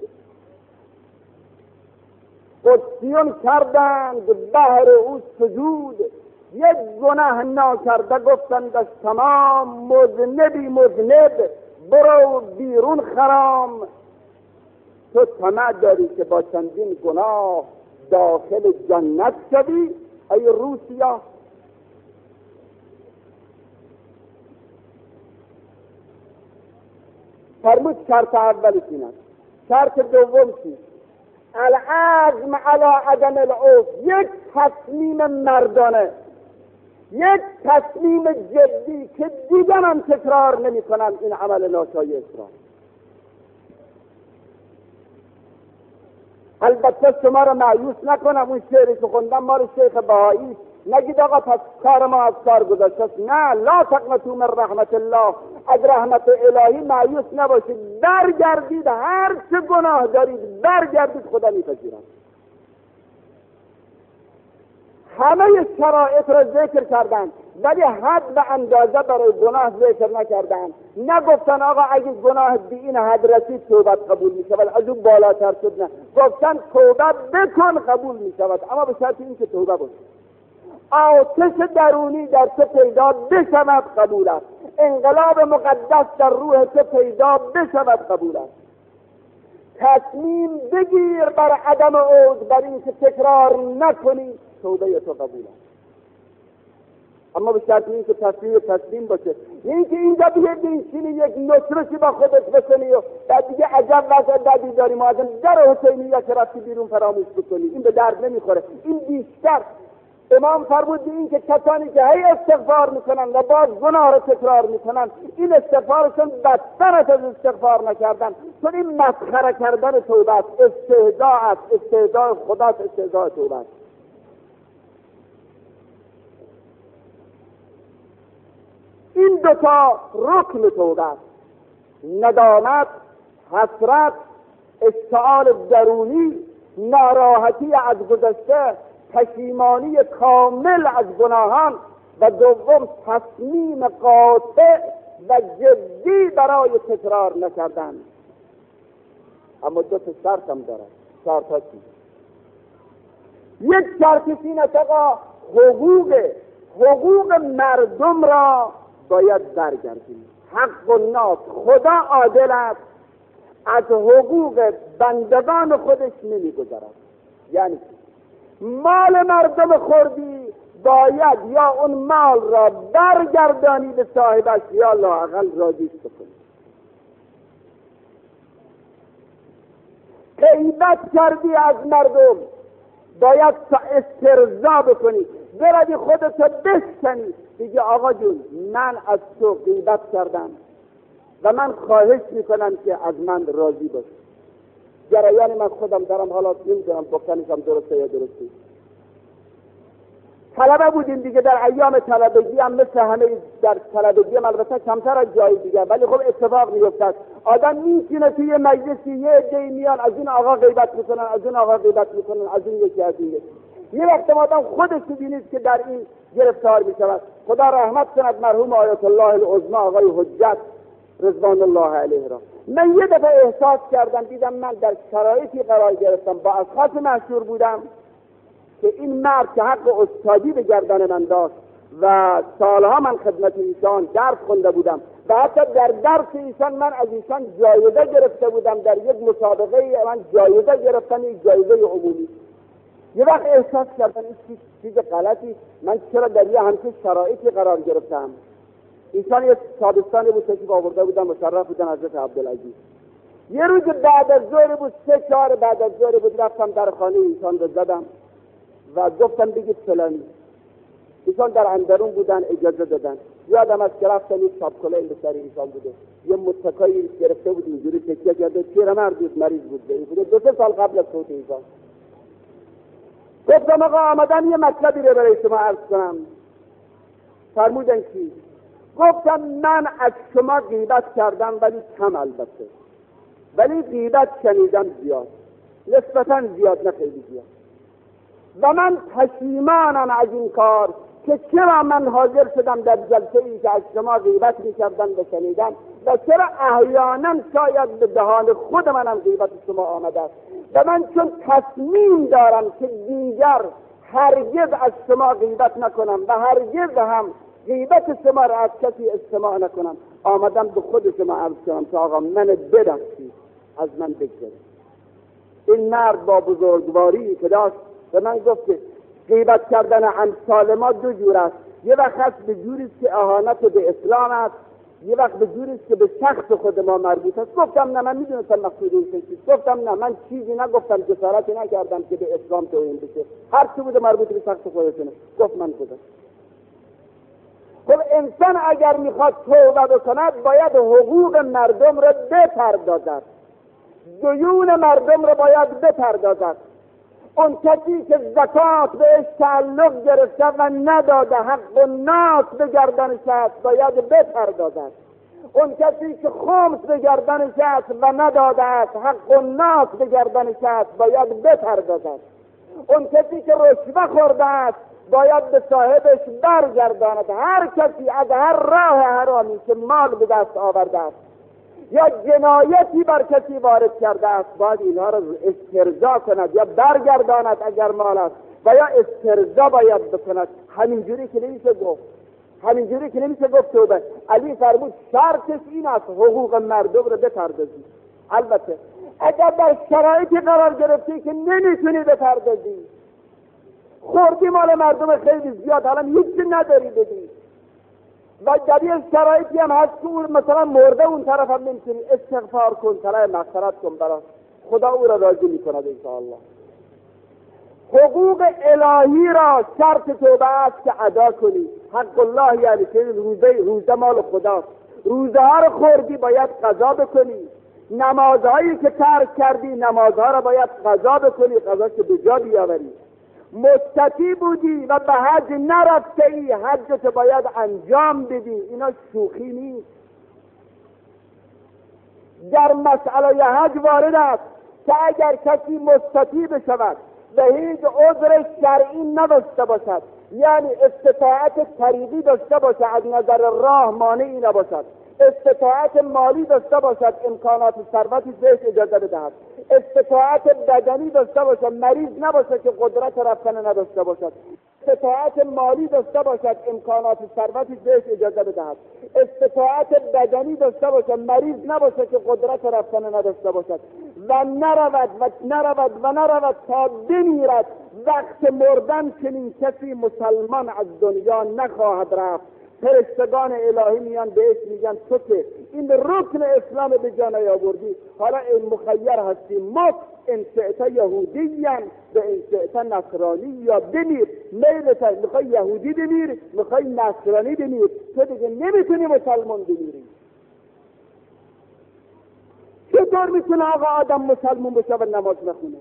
قدسیون کردند بهر او سجود، یک گناه ناکرده گفتندش تمام، مذنبی مذنب برو بیرون خرام. تو طمع داری که با چندین گناه داخل جنت شوی ای روسیا؟ فرمود شرط اولش این است. شرط دوم چیست؟ العزم علی عدم العوف، یک تصمیم مردانه، یک تصمیم جدی که دیگه من تکرار نمی کنم این عمل ناشایست را. البته شما را مایوس نکنم، اون شعری که خوندم مال شیخ بهایی، نگید آقا پس کار ما از کار گذاشته. نه، لا تقنطوا من رحمت الله، از رحمت الهی مایوس نباشید، برگردید، هر چه گناه دارید برگردید، خدا میپذیرد. همه شرایط را ذکر کردند ولی حد و اندازه برای گناه ذکر نکردند. نگفتن آقا اگه گناه به این حد رسید توبت قبول می شود، از اون بالاتر شد نه، گفتن توبه بکن قبول می شود، اما به شرط این که توبه باشه. آتش درونی در تو پیدا بشود قبول است، انقلاب مقدس در روح تو پیدا بشود قبول است. تصمیم بگیر بر عدم عود، بر این که تکرار نکنی، توبه تو قبول است. اما به شرط اینکه تسلیم باشه. اینکه اینجا بیه بینشینی یک نصرشی با خودت بکنی و بعد دیگه عجب وضع بدی داری مادم در حسینیه که رفتی بیرون فراموش بکنی، این به درد نمیخوره. این بیشتر امام فرمود به این که کسانی که هی استغفار میکنن و باز گناه رو تکرار میکنن، این استغفارشون بدتر از استغفار نکردن، چون این مسخره کردن توبه است، استهزاء خداست، استهزاء توبه است. این دوتا رکن توبه است: ندامت، حسرت، اشتعال درونی، ناراحتی از گذشته، پشیمانی کامل از گناهان، و دوم تصمیم قاطع و جدی برای تکرار نکردن. اما دو تا شرط هم داره. شرط چی؟ یک شرطش این است آقا حقوق مردم را باید برگردیم. حق الناس، خدا عادل است، از حقوق بندگان خودش نمیگذرد. یعنی مال مردم خوردی، باید یا اون مال را برگردانی به صاحبش یا لااقل راضیش بکنی. غیبت کردی از مردم، باید استرضا بکنی، بردی خودت بشکنی، دیگه آقا جون من از تو غیبت کردم و من خواهش میکنم که از من راضی باش. جریان من خودم دارم، حالا نمیدونم بکنیشم درسته یا درسته. طلبه بودیم دیگه، در ایام طلبگی هم مثل همه در طلبگی هم البته کمتر از جای دیگه، ولی خب اتفاق میفتد آدم میشینه توی مجلسی، یه عده‌ای میان از این آقا غیبت میکنن، از این آقا غیبت میکنن، از این یکی از این یکی. یه وقت آدم خودش ببینید که در این گرفتار میشود. خدا رحمت کند مرحوم آیت الله العظمی آقای حجت رضوان الله علیه را. من یه دفعه احساس کردم، دیدم من در شرایطی قرار گرفتم، با اشخاص مشهور بودم که این مرد که حق استادی به گردن من داشت و سالها من خدمت ایشان درس خونده بودم و حتی در درس ایشان من از ایشان جایزه گرفته بودم، در یک مسابقه من جایزه گرفتم، یک جایزه عمومی. یه وقت احساس کردم این چیز غلطی، من چرا در یه همچین شرایطی قرار گرفتم. ایشان یک تابستانی بود که آورده بودن، مشرف بودن حضرت عبدالعزیز. یه روز بعد از ظهر بود، 3-4 بعد از ظهر بود، رفتم در خانه ایشان رو زدم و گفتم بگید فلانی. ایشان در اندرون بودن، اجازه دادن. یادم از که رفتم یک شابکله این به سر ایشان بوده، یه متکایی گرفته بود اینجوری تکیه کرده، پیرمرد بود، مریض بود، 2-3 سال قبل از فوت ایشان. گفتم آقا آمدن یه مطلبی رو برای شما عرض کنم. فرمودن چی؟ گفتم من از شما غیبت کردم ولی کم البته، ولی غیبت شنیدم زیاد، نسبتاً زیاد، نه خیلی زیاد، و من پشیمانم از این کار که چرا من حاضر شدم در جلسه ای که از شما غیبت میکردم بشنیدم و چرا احیانا شاید به دهان خود منم غیبت شما آمده است و من چون تصمیم دارم که دیگر هرگز از شما غیبت نکنم و هرگز هم غیبت شما را از کسی استماع نکنم، آمدم به خود شما عرض کنم که آقا من ببخشید، از من بگذارید. این مرد با بزرگواری که داشت و من گفت که غیبت کردن امثال ما 2 جور است، یه وقت هست به جوری که اهانت به اسلام است، یه وقت به جوری که به شخص خود ما مربوط است. گفتم نه، من میدونستم مقصود این چیست. گفتم نه، من چیزی نگفتم، جسارتی نکردم که به اسلام توهین بشه، هر چی بوده مربوط به شخص خودتونه. گفت من گذاشت. خب انسان اگر میخواد توبه بکند باید حقوق مردم را بپردازد، دیون مردم را باید بپردازد. اون کسی که زکات بهش تعلق گرفته و نداده، حق الناس به گردنش است، باید بپردازد. اون کسی که خمس به گردنش است و نداده است، حق الناس به گردنش است، باید بپردازد. اون کسی که رشوه خورده است باید به صاحبش برگرداند. هر کسی از هر راه حرامی که مال به دست آورده است یا جنایتی بر کسی وارد کرده است، باید اینها را استرضا کند یا برگرداند اگر مال است، و یا استرضا باید بکند. همینجوری که نمیشه گفت توبه. علی فرمود شرطش این است حقوق مردم را بپردازی. البته اگر در شرایطی قرار گرفتی که نمیتونی بپردازی، خوردی مال مردم خیلی زیاد، حالا هیچی نداری بدی، و در یه شرایطی هم هست که اون مثلا مرده اون طرف هم نمیتونی استغفار کن، طلب مغفرت کن براش، خدا او را راضی میکند انشاءالله. حقوق الهی را شرط توبه است که ادا کنی. حق الله یعنی که روزه مال خداست، روزه ها رو خوردی باید قضا بکنی، نمازهایی که ترک کردی نمازها را باید قضا بکنی، قضا که به جا بیاوری. مستطیع بودی و به حج نرفته ای، حجت باید انجام بدی، اینا شوخی نیست. در مسئله حج وارد است که اگر کسی مستطیع بشود و هیچ عذر شرعی نداشته باشد، یعنی استطاعت طریقی داشته باشد، از نظر راه مانعی نباشد، استطاعت مالی داشته باشد، امکانات ثروتی بهش اجازه بدهد، استطاعت بدنی داشته باشد، مریض نباشد که قدرت رفتن نداشته باشد، استطاعت مالی داشته باشد، امکانات ثروتی بهش اجازه بدهد، استطاعت بدنی داشته باشد، مریض نباشد که قدرت رفتن نداشته باشد و نرود تا بمیرد. وقت مردن چنین کسی مسلمان از دنیا نخواهد رفت. فرشتگان الهی میان بهش میگن تو که این رکن اسلام به جا نیاوردی، حالا این مخیر هستی، مت ان شئت یهودیاً و ان شئت نصرانی، یا بمیر، میلت میخوای یهودی بمیر میخوای نصرانی بمیر، تو دیگه نمیتونی مسلمان بمیری. چطور میتونه آقا آدم مسلمان بشه و نماز نخونه؟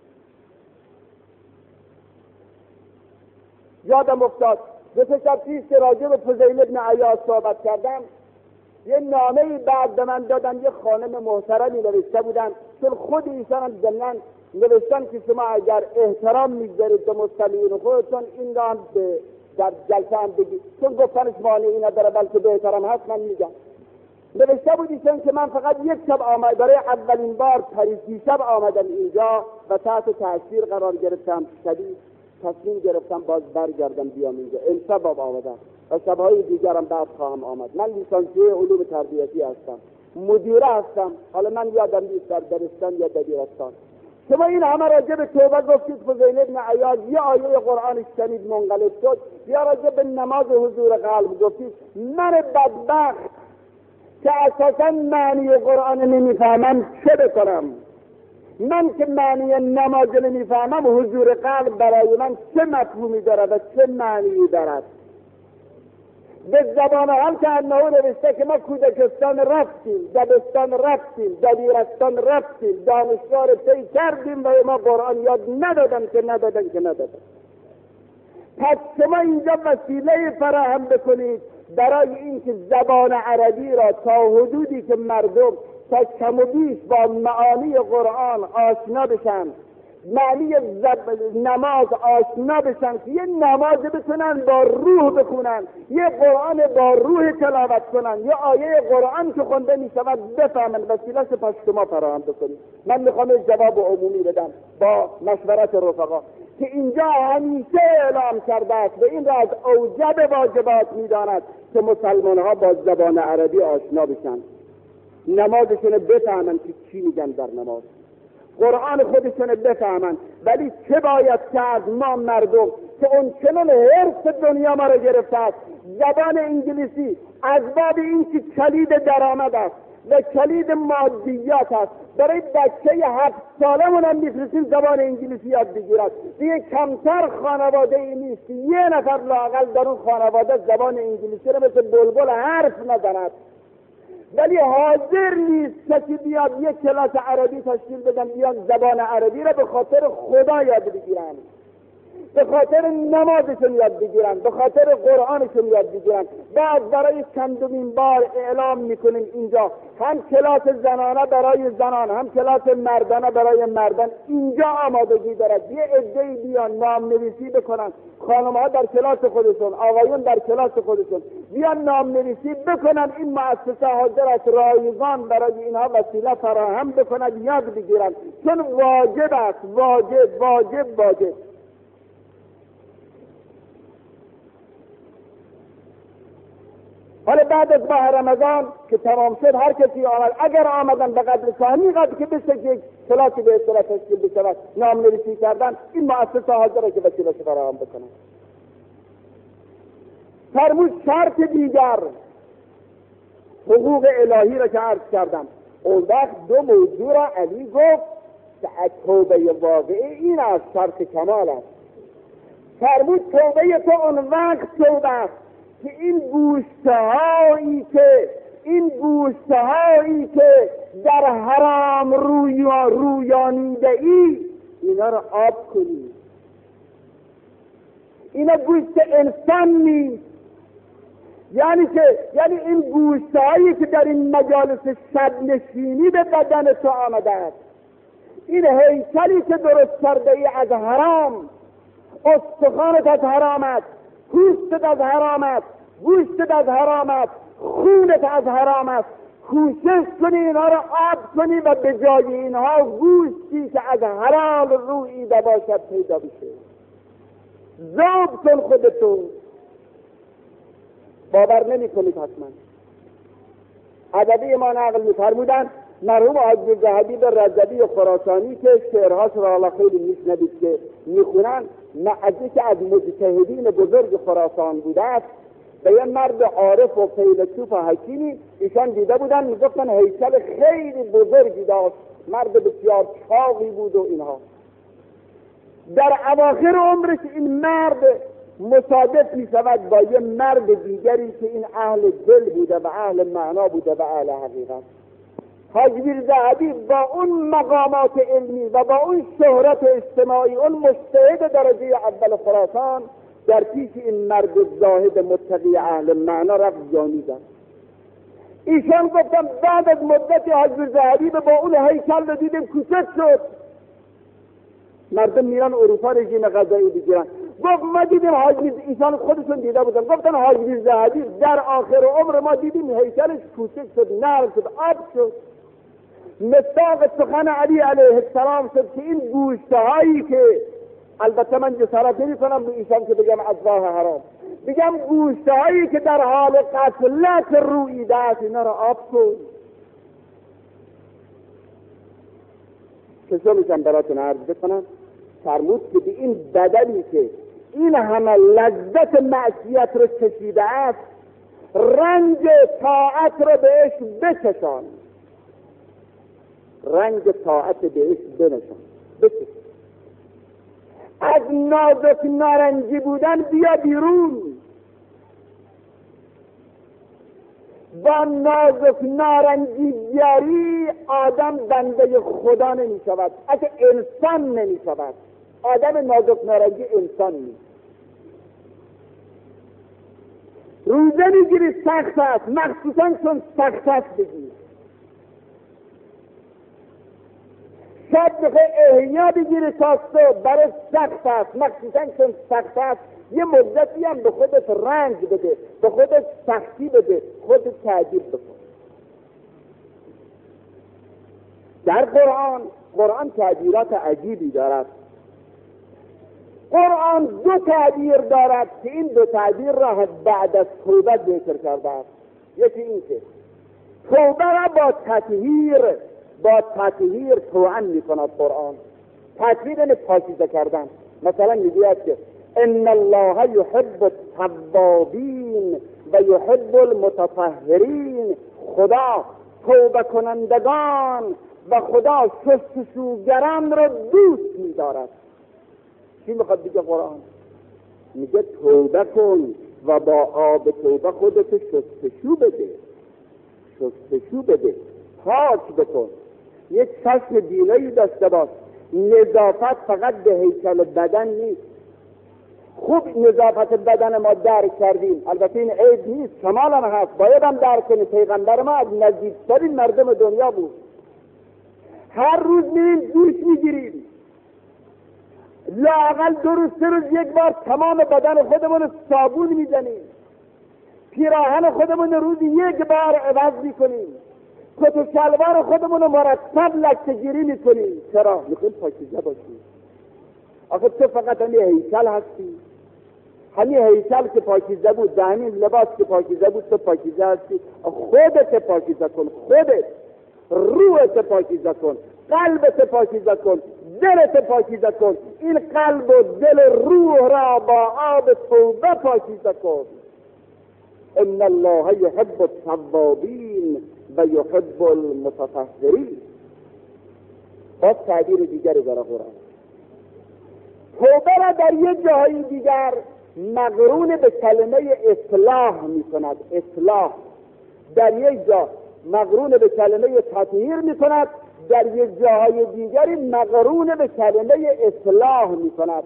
یادم افتاد دو شب پیش که راجع به فضیل ابن عیاض صحبت کردم، یه نامه‌ای بعد به من دادن، یه خانم محترمی نوشته بودن، چون خود ایشان هم ضمناً نوشتن که شما اگر احترام می‌گذارید به مستمعین خودتون این را هم در جلسه هم بگید، چون گفتنش مانعی نداره بلکه به احترام هست، من میگم. نوشته بود ایشان که من فقط یک شب آمد، برای اولین بار پریسی شب آمدم اینجا و تحت تاثیر قرار گرفتم، شدید تصمیم گرفتم باز برگردم بیام اینجا. امشب آمدم و شبهای دیگرم بعد خواهم آمد. من لیسانسیه علوم تربیتی هستم، مدیره هستم، حالا من یادم نیست در دبستان یا دبیرستان. شما این همه راجع به توبه گفتید، فضیل ابن عیاض یه آیه قرآن شنید منقلب شد، یا راجع به نماز حضور قلب گفتید. من بدبخت که اساسا معنی قرآن نمیفهمم چه بکنم؟ من که معنی نماز نمیفهمم، حضور قلب برای من چه مفهومی دارد و چه معنی دارد؟ به زبان حال که انه نوشته که ما کودکستان رفتیم، دبستان رفتیم، دبیرستان رفتیم، دانشگاه طی کردیم و ما قرآن یاد ندادن. پس شما اینجا وسیله فراهم بکنید برای اینکه زبان عربی را تا حدودی که مردم تا کم و بیش با معانی قرآن آشنا بشن، معنی نماز آشنا بشن، که یه نماز بتونن با روح بخونن، یه قرآن با روح تلاوت کنن، یه آیه قرآن که خونده می شود بفهمن، وسیله‌اش پس شما فراهم بکنید. من میخوام جواب عمومی بدم با مشورت رفقا که اینجا همیشه اعلام کرده است و این را از اوجب واجبات میداند که مسلمان ها با زبان عربی آشنا بشن، نمازشون بفهمن که چی میگن در نماز، قرآن خودشون بفهمن. ولی چه باید که از ما مردم که اون چنان حرص دنیا ما را گرفته است، زبان انگلیسی از باب این که کلید درآمد است و کلید مادیات است، برای بچه 7 سالمون هم میفرستیم زبان انگلیسی یاد بگیرد. دیگه کمتر خانواده ای نیست یه نفر لااقل در اون خانواده زبان انگلیسی رو مثل بلبل حرف نزند، ولی حاضر نیست کسی بیاد یک کلاس عربی تشکیل بدن، بیان زبان عربی را به خاطر خدا یاد بگیرن، به خاطر نمازشون یاد بگیرن، به خاطر قرآنشون یاد بگیرن. بعد برای چندمین بار اعلام میکنیم اینجا هم کلاس زنانه برای زنان، هم کلاس مردانه برای مردان اینجا آمادگی دارد. یه عده‌ای بیان نام نویسی بکنن، خانم‌ها در کلاس خودشون، آقایون در کلاس خودشون بیان نام نویسی بکنن، این مؤسسه حاضر است رایگان برای اینها وسیله فراهم بکند یاد بگیرن، چون واجب است، واجب. حالا بعد از ماه رمضان که تمام شد، هر کسی آمد، اگر آمدن به قدر ثانی قدر که بشه که کلاسی به اصطلاح تشکیل بشود، نام نویسی کردن، این مؤسسه حاضره که وسیله فراهم بکنه. فرمود شرط دیگر حقوق الهی را که عرض کردم. اون وقت دو موضوع را علی گفت که توبه واقعی این از شرط کمال است. فرمود توبه تو اون وقت توبه است که این گوشته هایی که در حرام رویانیده ای اینا رو آب کنی. اینا گوشت انسان نیست. یعنی این گوشته هایی که در این مجالس شب نشینی به بدن تو آمده است، این هیکلی که درست کرده ای از حرام، استخوانت از حرام است، پوستت از حرام است، گوشتت از حرام است، خونت از حرام است. کوشش کنی اینها رو آب کنی و به جای اینها گوشتی که از حلال روییده باشد پیدا بشه. ذوب کن خودتون. باور نمی کنید حتما. ادبی ما نقل می‌فرمودند مرحوم حاجی ذهبی رجبی خراسانی که شعرهاش را حالا خیلی میشنوید که میخونن، از یکی از مجتهدین بزرگ خراسان بوده است و یه مرد عارف و فیلسوف و حکیمی ایشان دیده بودن، میگفتن هیکل خیلی بزرگی داشت، مرد بسیار چاقی بود و اینها. در اواخر عمرش این مرد مصادف می شود با یه مرد دیگری که این اهل دل بوده و اهل معنا بوده و اهل حقیقت. حاجی ذهبی با اون مقامات علمی و با اون شهرت اجتماعی، اون مجتهد درجه اول خراسان، در پیش این مرد زاهد متقی اهل معنا رفت جانیدن. ایشان گفتم بعد از مدتی حاجی ذهبی با اون هیکل رو دیدیم کوچک شد. مردم میرن اروپا رژیم غذایی بگیرن. گفت ما دیدیم حاجی، ایشان خودشون دیده بودن، گفتن حاجی ذهبی در آخر عمر ما دیدیم هیکلش کوچک شد، نرم شد، آب شد. مصداق سخن علی علیه السلام شد که این گوشته هایی که، البته من جسارت نمی کنم به ایشان که بگم از راه حرام، بگم گوشته هایی که در حال قتلت روییده است اینا را آب کن. چطور میشم براتون عرض بکنم؟ فرمود که به این بدنی که این همه لذت معصیت رو چشیده است، رنج طاعت رو بهش بچشان، رنج طاعت بهش بنشان، بچشان. از نازک نارنجی بودن بیا بیرون. با نازک نارنجیگری آدم بنده خدا نمی شود، اگه انسان نمی شود. آدم نازک نارنجی انسان نیست. روزه میگیری سخت است، مخصوصا چون سخت است بگیر. شب بخواه احیا بگیری تا صبح، برای سخت است، مخصوصا چون سخت است. یه مدتی هم به خودت رنج بده، به خودت سختی بده، خودت تعجیب بکن. در قرآن تعبیرات عجیبی دارد. قرآن دو تعبیر دارد که این دو تعبیر را بعد از توبه ذکر کرده است. یکی این که توبه را با تطهیر توأم می‌کند قرآن. تطهیر یعنی پاکیزه کردن. مثلا میگوید که ان الله یحب التوابین و یحب المتطهرین. خدا توبه کنندگان و خدا شستشوگران را دوست می‌دارد. چی میخواد بگه قرآن؟ میگه توبه کن و با آب توبه خودت شستشو بده، پاک بکن. یک چشم بینایی داشته باش. نظافت فقط به هیکل بدن نیست. خوب نظافت بدن ما درک کردیم، البته این عیب نیست، کمال هم هست، باید هم درک کنیم. پیغمبر ما از نزدیکترین مردم دنیا بود. هر روز میریم دوش میگیریم، لااقل 2 روز 3 روز یک بار تمام بدن خودمون رو صابون میزنیم. پیراهن خودمون روزی یک بار عوض میکنیم. کت و شلوار خودمون رو مرتب لکه‌گیری میکنیم. چرا؟ میخوایم پاکیزه باشیم. آخه تو فقط همین هیکل هستی. همین هیکل که پاکیزه بود، همین لباس که پاکیزه بود، تو پاکیزه هستی. خودت پاکیزه کن، خودت. روحت پاکیزه کن، قلبت پاکیزه کن، دلت پاکیزه کن. این قلب و دل و روح را با آب توبه پاکیزه کن. ان الله یحب التوابین و یحب المتطهرین. باز تعبیر دیگری داره قرآن. توبه را در یک جای دیگر مقرون به کلمه اصلاح میکند. اصلاح در یک جا مقرون به کلمه تطهیر میکند، در یک جاهای دیگری مقرون به کلمه اصلاح میکند.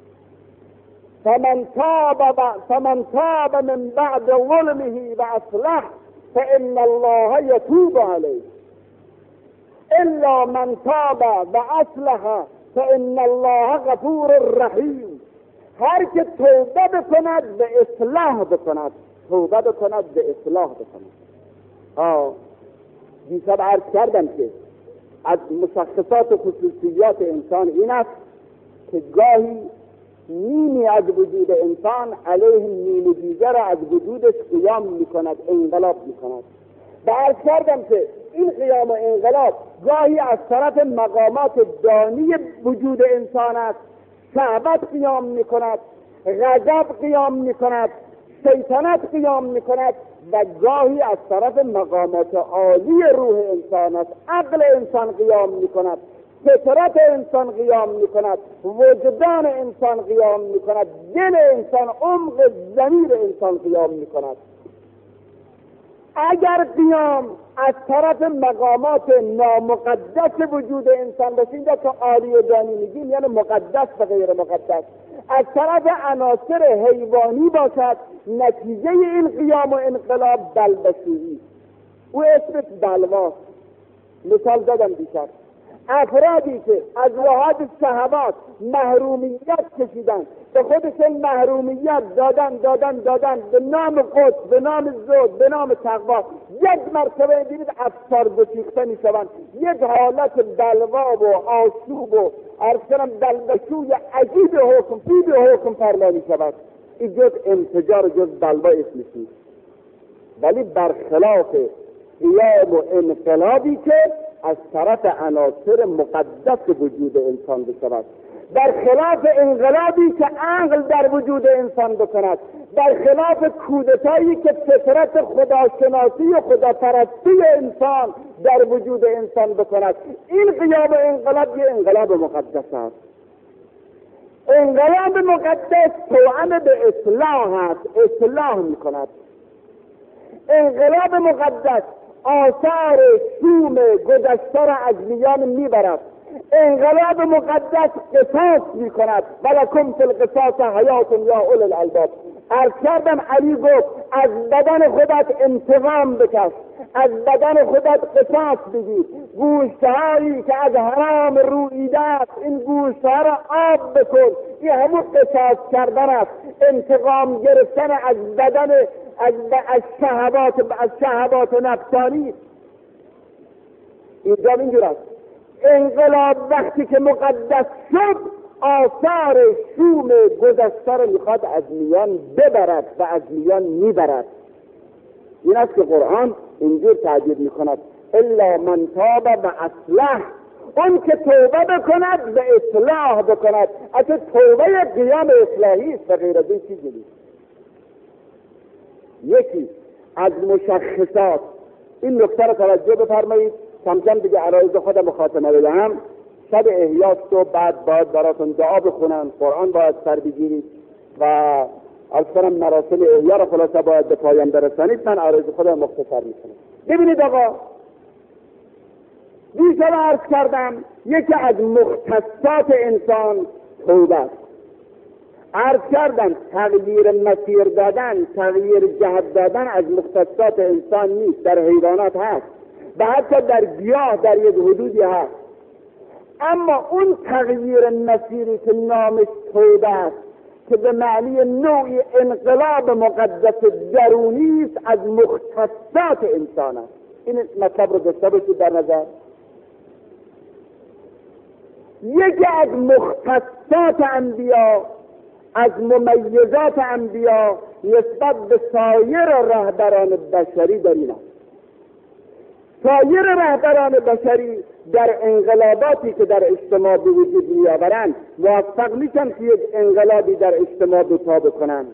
فمن تاب من بعد ظلمه و اصلح فان الله یتوب علیه الا من تاب و اصلح فان الله غفور رحیم. هر که توبه بکند و اصلاح بکند، توبه بکند و اصلاح بکند. دیشب عرض کردم که از مشخصات و خصوصیات انسان این است که گاهی نیمی از وجود انسان علیه نیم دیگر از وجودش قیام میکند، انقلاب میکند. و عرض کردم که این قیام و انقلاب گاهی از طرف مقامات دانی وجود انسان است. شهوت قیام میکند، غضب قیام میکند، شیطنت قیام میکند، و گاهی از طرف مقامات عالی روح انسان است. عقل انسان قیام میکند، فطرت انسان قیام میکند، وجدان انسان قیام میکند، دل انسان، عمق ضمیر انسان قیام میکند. اگر قیام از طرف مقامات نامقدس وجود انسان باشه، اینجا که عالی و دانی میگیم یعنی مقدس و غیر مقدس، از طرف عناصر حیوانی باشد، نتیجه این قیام و انقلاب بلبشویی، او اسمش بلواست. مثال دادم دیشب، افرادی که از لحاظ شهوات محرومیت کشیدن، به خودشون محرومیت دادن به نام قدس، به نام زهد، به نام تقوا، یک مرتبه دیدید افسار گسیخته میشوند، یک حالت بلوا و آشوب و عرض کنم بلبشوی عجیب حکم فید حکم فرما میشود. این جز انفجار، جز بلوا اسمش نیست. ولی برخلاف قیام و انقلابی که از طرف عناصر مقدس وجود انسان بشود، برخلاف انقلابی که عقل در وجود انسان بکند، برخلاف کودتایی که فطرت خداشناسی و خداپرستی انسان در وجود انسان بکند. این قیام و انقلاب یه انقلاب مقدس است. انقلاب مقدس توأم به اصلاح است، اصلاح میکند. انقلاب مقدس آثار شوم گذشته را از میان میبرد. انقلاب مقدس قصاص میکند. ولکم فی القصاص حیات یا اولی الالباب. عرض کردم علی گفت از بدن خودت انتقام بکش، از بدن خودت قصاص بگیر. گوشتهایی که از حرام رویده است، این گوشتها را آب بکن. این همون قصاص کردن است، انتقام گرفتن از بدن، از شهوات نفسانی. اینجا اینجور است. انقلاب وقتی که مقدس شد، آثار شوم گذشته را میخواد از میان ببرد و از میان میبرد. این است که قرآن اینجور تعبیر میکند الا من تاب و اصلح. اون که توبه بکند و اصلاح بکند. اصلا توبه قیام اصلاحی است و غیر از این چیزی نیست. یکی از مشخصات این نکته را توجه بفرمایید، کم کم دیگه عرایض خودم خاتمه بدهم. شب احیاست و بعد باید براتون دعا بخونن، قرآن باید سر بگیرید و از کنم مراسم احیا را خلاصه باید به پایان برسانید. من عرایض خودم مختصر میکنم. ببینید آقا، دیشب عرض کردم یکی از مختصات انسان توبه است. عرض کردم تغییر مسیر دادن، تغییر جهت دادن از مختصات انسان نیست، در حیوانات هست و حتی در گیاه در یک حدودی هست. اما اون تغییر مسیری که نامش توبه است، که به معنی نوعی انقلاب مقدس درونی است، از مختصات انسان است. این مطلب رو داشته باشید در نظر. یکی از مختصات انبیا، از ممیزات انبیا نسبت به سایر رهبران بشری در این است. سایر رهبران بشری در انقلاباتی که در اجتماع به وجود میآورند موفق میشن که یک انقلابی در اجتماع بپا بکنند.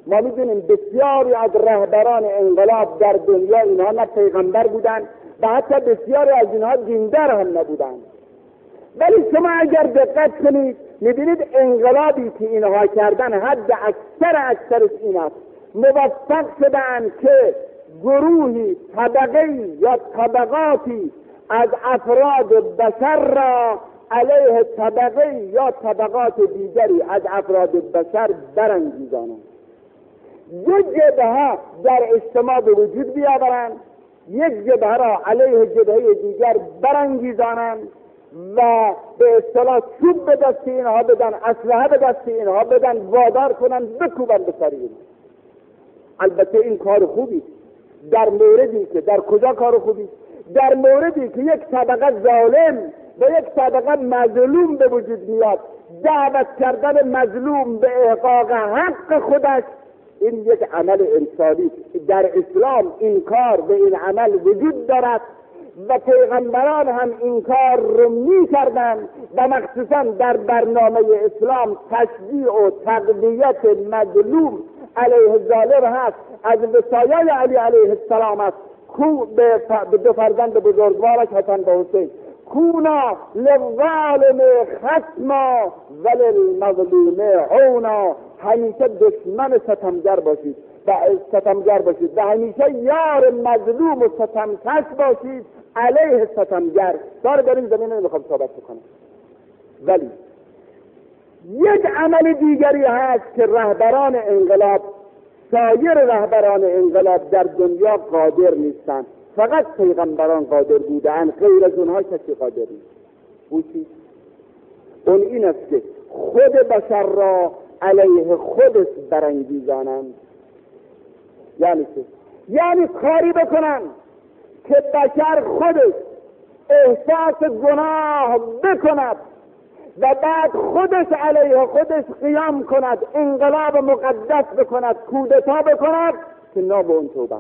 ما میدونیم بسیاری از رهبران انقلاب در دنیا اینها نه پیغمبر بودن و حتی بسیاری از اینها دیندار هم نبودن، ولی شما اگر دقت کنید میبینید انقلابی که اینها کردن حد اکثرش این است، موفق شدن که گروهی، طبقه‌ای یا طبقاتی از افراد بشر را علیه طبقه یا طبقات دیگری از افراد بشر برانگیزانند. یک جبهه در اجتماع به وجود بیاورند، یک جبهه را علیه جبهه دیگر برانگیزانند و به اصطلاح چوب به دست اینها بدن، اسلحه به دست اینها بدن، وادار کنند بکوبن به سر اینها. البته این کار خوبی در موردی که در کجا کار خوبی؟ در موردی که یک طبقه ظالم و یک طبقه مظلوم به وجود میاد، دعوت کردن مظلوم به احقاق حق خودش این یک عمل انسانی. در اسلام این کار به این عمل وجود دارد و پیغمبران هم این کار رو می‌کردند و مخصوصا در برنامه اسلام تشجیع و تقویت مظلوم علیه ظالم هست. از وصایای علی علیه السلام است به دو فرزند بزرگوارش حسن و حسین: کونا للظالم خصما وللمظلوم عونا. همیشه دشمن ستمگر باشید و همیشه یار مظلوم و ستمکش باشید علیه ستمگر. در این زمینه نمیخوام صحبت بکنم، ولی یک عمل دیگری هست که رهبران انقلاب، سایر رهبران انقلاب در دنیا قادر نیستند. فقط پیغمبران قادر بودند، غیر از اونها کسی قادر نیست. اون این است که خود بشر را علیه خودش برانگیزانند. یعنی کاری بکنند که بشر خودش احساس گناه بکند و بعد خودش علیه خودش قیام کند، انقلاب مقدس بکند، کودتا بکند که ناب اون توبه.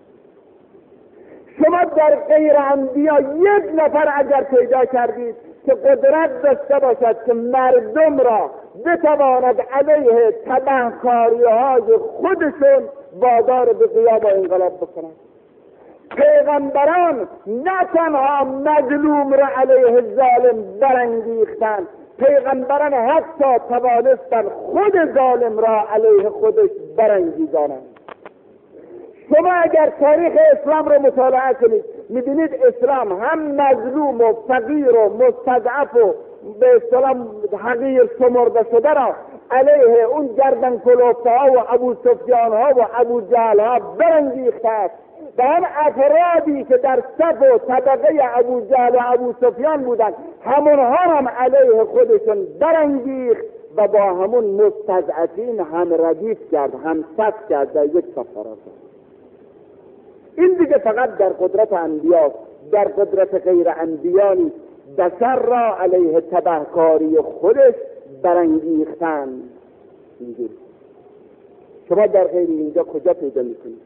شما در غیر انبیا یک نفر اگر پیدا کردید که قدرت داشته باشد که مردم را بتواند علیه تبهکاری‌های خودشون وادار به قیام و انقلاب بکنند. پیغمبران نه تنها مظلوم را علیه ظالم برانگیختند، پیغمبران حتی توانستند خود ظالم را علیه خودش برانگیزانند. شما اگر تاریخ اسلام رو مطالعه کنید می‌بینید اسلام هم مظلوم و فقیر و مستضعف و به اصطلاح حقیر شمرده شده را علیه اون گردن کلفته‌ها و ابو سفیان‌ها و ابو جهل‌ها برانگیخته است و هم افرادی که در صف و طبقه ابو جهل و ابو سفیان بودند همونها هم علیه خودشون برانگیخت و با همون مستضعفین هم ردیف کرد، هم صف کرد، در یک صف قرار داد. این دیگه فقط در قدرت انبیا، در قدرت غیر انبیا نیست. بشر را علیه تبهکاری خودش برانگیختن. اینجوری شما در غیر اینجا کجا پیدا میکنید؟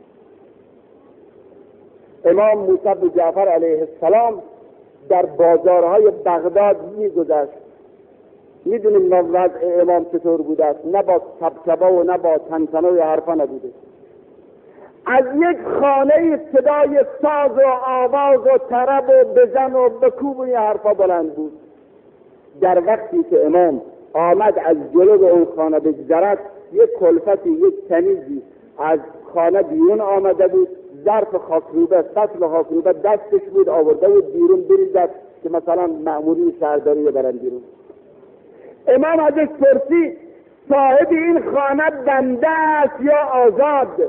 امام موسی بن جعفر علیه السلام در بازارهای بغداد میگذشت. میدونیم وضع امام چطور بوده است، نه با کبکبه و نه با تنتنه و حرفا نبوده. از یک خانه صدای ساز و آواز و طرب و بزن و بکوب و حرفا بلند بود. در وقتی که امام آمد از جلو اون خانه بگذرد، یک کلفتی، یک کنیزی از خانه بیرون آمده بود، ظرف خاکروبه، سطل خاکروبه دستش بود، آورده بود بیرون بریزد که مثلا مأمورین شهرداری برن بیرون. امام ازش پرسید صاحب این خانه بنده است یا آزاد؟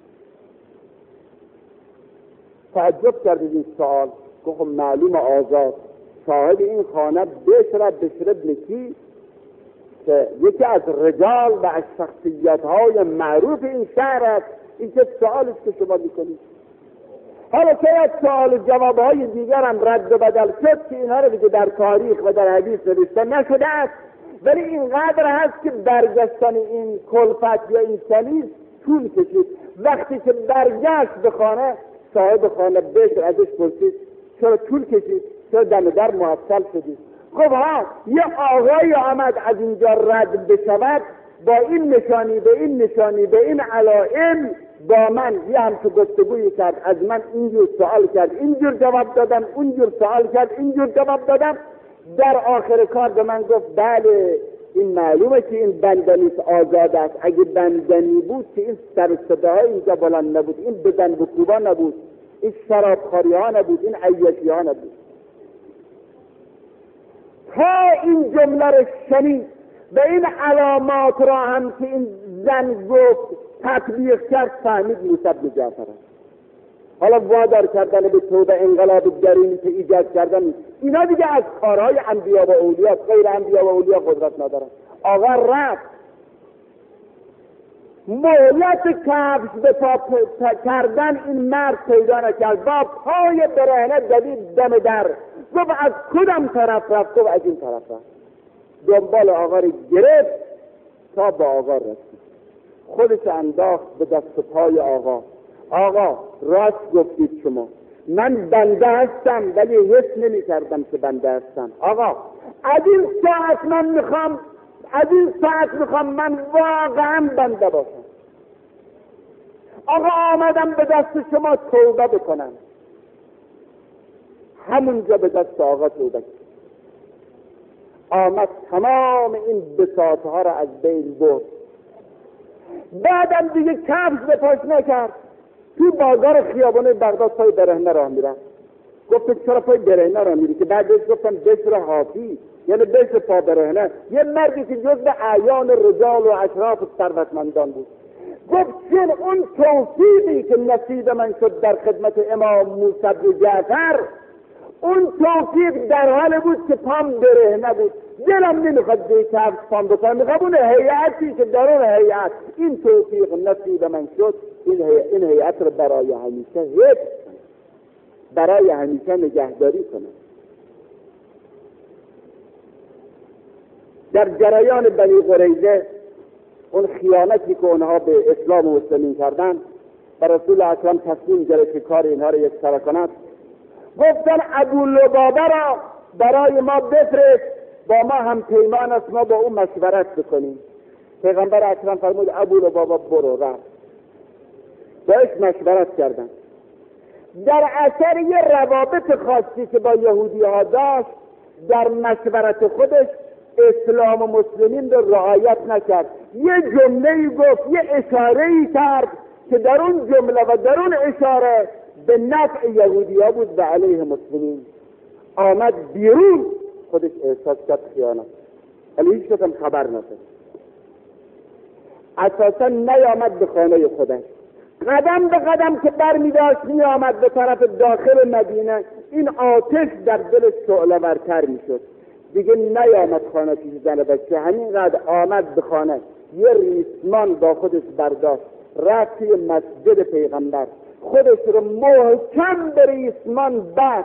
تعجب کرد این سوال، گفت معلوم آزاد. صاحب این خانه بشر ابن کی که یکی از رجال و از شخصیت‌های معروف این شهر است. این چه سوالی که شما می‌کنید؟ حالا شاید سوال و جواب‌های دیگر هم رد و بدل شد که اینها رو دیگه در تاریخ و در حدیث نوشته نشده است، ولی اینقدر هست که برگشتن این کلفت یا این کنیز طول کشید. وقتی که برگشت به خانه، صاحب خانه بشر ازش پرسید چرا طول کشید؟ چرا دم در معطل شدید؟ خب ها، یه آقای آمد از اینجا رد بشود با این نشانی به این نشانی به این علائم با من یه همچه گفتگویی کرد، از من اینجور سوال کرد اینجور جواب دادم، اونجور سوال کرد اینجور جواب دادم. در آخر کار به من گفت بله این معلومه که این بندنیست، آزاد است. اگه بندنی بود که این سر صداهای اینجا بلند نبود، این بدن بکوبا نبود، این شرابخوری ها نبود، این عیاشی ها نبود. تا این جمله رو شنید و این علامات را هم که این زن گفت تطبیق کرد، فهمید موسی بن جعفر است. حالا وادار کردن به توبه، انقلاب درونی که ایجاد کردن، اینا دیگه از کارهای انبیا و اولیا، غیر انبیا و اولیا قدرت ندارن. آقا رفت مهلت کفش به پا کردن این مرد پیدا نکرد، با پای برهنه دوید دم در، گفت از کدام طرف رفت؟ گفت از این طرف رفت. دنبال آقا رو گرفت تا با آقا رسید، خودش انداخت به دست پای آقا. آقا راست گفتید شما، من بنده هستم ولی حس نمی کردم که بنده هستم. آقا از این ساعت میخوام من واقعا بنده باشم. آقا آمدم به دست شما توبه بکنم. همونجا به دست آقا توبه کرد، آمد تمام این بساطها را از بین برد. بعدم دیگه کفش به پاش نکرد، تو بازار خیابان بغداد پای برهنه راه میرفت. گفت چرا پای برهنه راه میری؟ که بعدش گفتم بشر حافی، یعنی بشر پا برهنه، یه مردی که جزء اعیان رجال و اشراف ثروتمندان بود. گفت چون اون توفیقی که نصیب من شد در خدمت امام موسی بن جعفر، اون توفیق در حال بود که پام برهنه بود، دلم نمیخواد به کفش پام بکنم، میخوام اون هیئتی که در اون هیئت این توفیق نصیب من شد، این هیئت رو برای همیشه نگهداری کنم. در جریان بنی قریظه، اون خیانتی که اونها به اسلام و مسلمین کردن، و رسول اکرم تصمیم گرفت که کار اینها رو یکسره کند. گفتن ابو لبابه را برای ما بفرست، با ما هم پیمان است، ما با اون مشورت بکنیم. پیغمبر اکرم فرمود ابو لبابه برو. رفت باش مشورت کردن. در اثر یه روابط خاصی که با یهودی ها داشت، در مشورت خودش اسلام و مسلمین رو رعایت نکرد. یه جمله‌ای گفت، یه اشاره‌ای کرد که در اون جمله و در اون اشاره به نفع یهودی ها بود و علیه مسلمین. آمد بیرون، خودش احساس کرد خیانت، ولی هیچ کس هم خبر نداشت. اساسا نیامد به خانه خودش. قدم به قدم که برمی داشت می آمد به طرف داخل مدینه، این آتش در دل شعله ورتر می شد. دیگه نیامد خانه پیش زن بچه، همینقدر آمد به خانه، یه ریسمان با خودش برداشت، رفت توی مسجد پیغمبر، خودش رو محکم به ریسمان بست.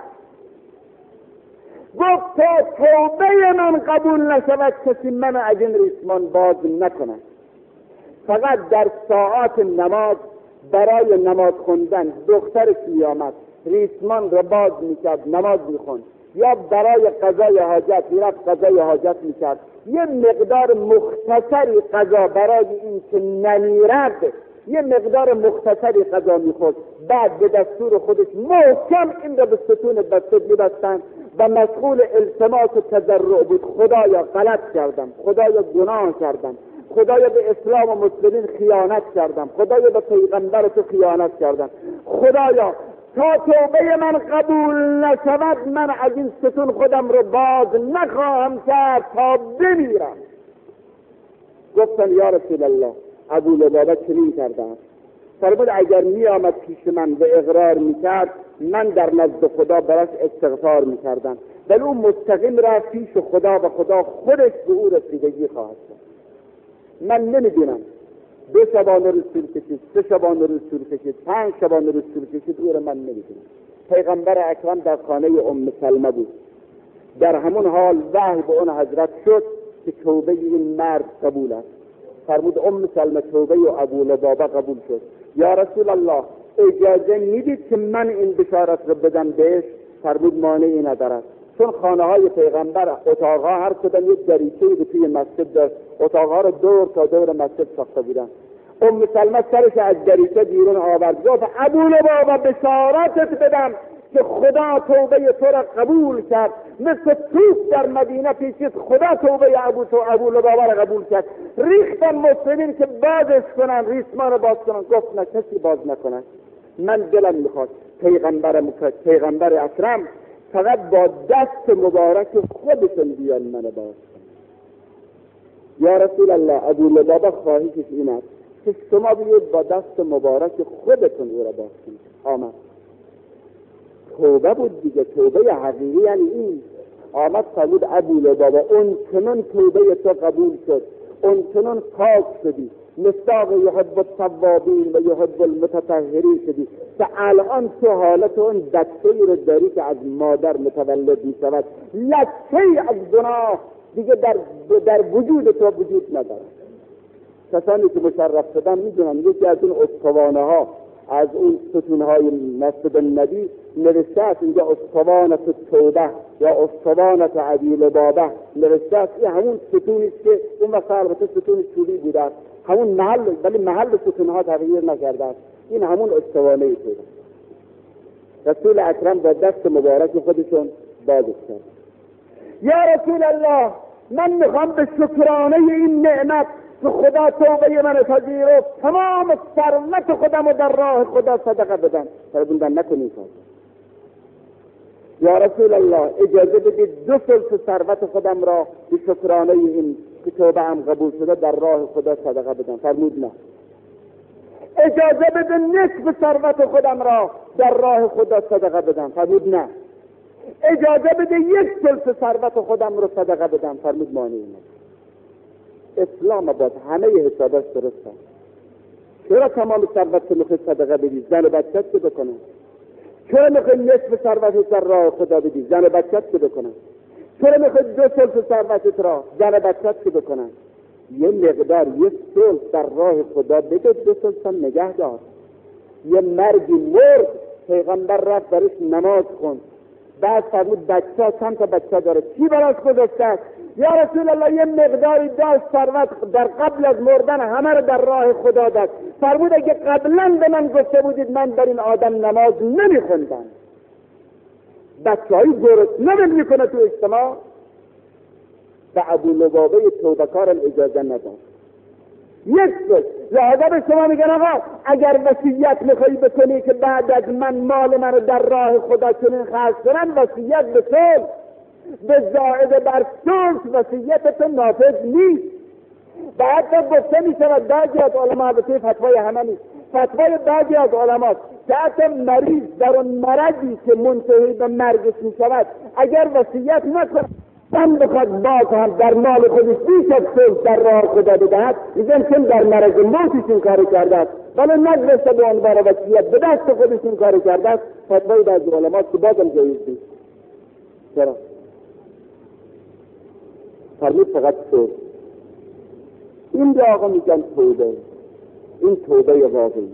گفت تا توبه من قبول نشود کسی من از این ریسمان باز نکنه. فقط در ساعات نماز برای نماز خوندن دخترش می آمد، ریسمان را باز میکرد، نماز میخوند، یا برای قضای حاجت میرفت قضای حاجت میکرد. یه مقدار مختصری قضا برای این که نمیرد، یه مقدار مختصری قضا میخورد، بعد به دستور خودش محکم این را به ستون مسجد میبستن و مشغول التماس و تضرع بود. خدایا غلط کردم، خدایا گناه کردم، خدایا به اسلام و مسلمین خیانت کردم، خدایا به پیغمبر تو خیانت کردم، خدایا تا توبه من قبول نشود من از این ستون خودم رو باز نخواهم کرد تا بمیرم. گفتن یا رسول الله ابو لبابه چنین کرده است. فرمود اگر می آمد پیش من و اقرار می کرد، من در نزد خدا براش استغفار می کردم، ولی اون مستقیم رفت پیش خدا و خدا خودش به او رسیدگی خواهد کرد. من نمیدونم 2 شبانه رسول کشید، 3 شبانه رسول کشید، 5 شبانه رسول کشید، او را من نمیدونم. پیغمبر اکرم در خانه ام سلمه بود. در همون حال وحی به اون حضرت شد که توبه این مرد قبول است. فرمود ام سلمه توبه و ابو لبابه قبول شد. یا رسول الله اجازه میدید که من این بشارت رو بدم بهش؟ فرمود مانعی ندارد. چون خانه های پیغمبر اتاقها هر کدام یک دریچه‌ای به توی مسجد داشت، اتاقها رو دور تا دور مسجد ساخته بودن. سلمه سرش از دریچه بیرون آورد، گفت ابولبابا بشارتت بدم که خدا توبه تو را قبول کرد، مثل توپ در مدینه پیچید، خدا توبه ابولبابا را قبول کرد. ریختن مسلمین که بازش کنن، ریسمان رو باز کنن. گفت نه، کسی باز نکنن، من دلم میخواد پیغمبر اکرم فقط با دست مبارک خودشون بیان من باز کنن. یا رسول الله، ابولبابا خواهشش این است که شما بیاید با دست مبارک خودتون او را باز کنید. آمد. توبه بود دیگه، توبه حقیقی یعنی این. آمد فرمود ابولبابا اون چنان توبه تو قبول شد، اون چنان پاک شدی، مصداق یحب التوابین و یحب المتطهرین شدی که الان تو حالت اون بچه‌ای رو داری که از مادر متولد می شود، لکه‌ای از گناه دیگه در وجود تو وجود نداره. کسانی که مشرف شدن میدونن یکی از اون اسطوانه از اون ستونهای مسجد النبی نوشته است، اینجا اسطوانه توبه یا اسطوانه ابولبابا نوشته است. این همون ستونی است که اون وقت البته ستون چوبی بوده، همون محل، ولی محل ستونها تغییر نکرده است. این همون اسطوانه توبه. رسول اکرم با دست مبارک خودشون بازش کرد. یا رسول الله، من میخوام به شکرانه این نعمت که خدا توبه من پذیرفت تمام ثروت خودم رو در راه خدا صدقه بدم. فرمودن نکنید. یا رسول الله، اجازه بدید 2 ثلث ثروت خودم را به شکرانه این که توبه هم قبول شده در راه خدا صدقه بدم. فرمود نه. اجازه بده نصف ثروت خودم را در راه خدا صدقه بدم. فرمود نه. اجازه بده 1 ثلث ثروت خودم رو صدقه بدم. فرمود مانعی نه. اسلام آباد همه حسابش درسته. چرا تمام ثروت رو میخوای صدقه بدی؟ زن و بچت چه بکنن؟ چرا میخوای نصف ثروتت در راه خدا بدی؟ زن و بچت چه بکنن؟ چرا میخوای 2 ثلث ثروتت را زن و بچت چه بکنن؟ یه مقدار 1 ثلث در راه خدا بده، 2 ثلث هم نگه دار. یه مردی مرد، پیغمبر رفت برش نماز خوند، بعد فرمود بچه ها چند تا بچه داره، چی براش گذاشته است؟ یا رسول الله، یه مقداری داشت ثروت در قبل از مردن همه رو در راه خدا داد. فرمود اگه قبلا به من گفته بودید من در این آدم نماز نمیخوندم. بچه هایی گرسنه میکنه تو اجتماع. به ابولبابا توبه‌کارم اجازه نداد. 1 ثلث. لحظه به شما میگن آقا اگر وصیت میخوایی بکنی که بعد از من مال منو در راه خدا چنین خرج کنن، وصیت به ثلث. به زائد بر ثلث وصیتت نافذ نیست. بعد گفته میشود بعضی از علما، البته فتوای همه نیست، فتوای بعضی از علما که حتی مریض در اون مرضی که منتهی به مرگش میشود اگر وصیت نکنه من بخواد باز هم در مال خودش بیش از ثلث در راه خدا بدهد، میگن چون در مرض موتش این کارو کرده است ولی نگذاشته به عنوان وصیت به دست خودش این کارو کرده است. فتوای بعضی علما که بازم جایز نیست. چرا؟ فرمود فقط ثلث. این را آقا میگن توبه. این توبه واقعی.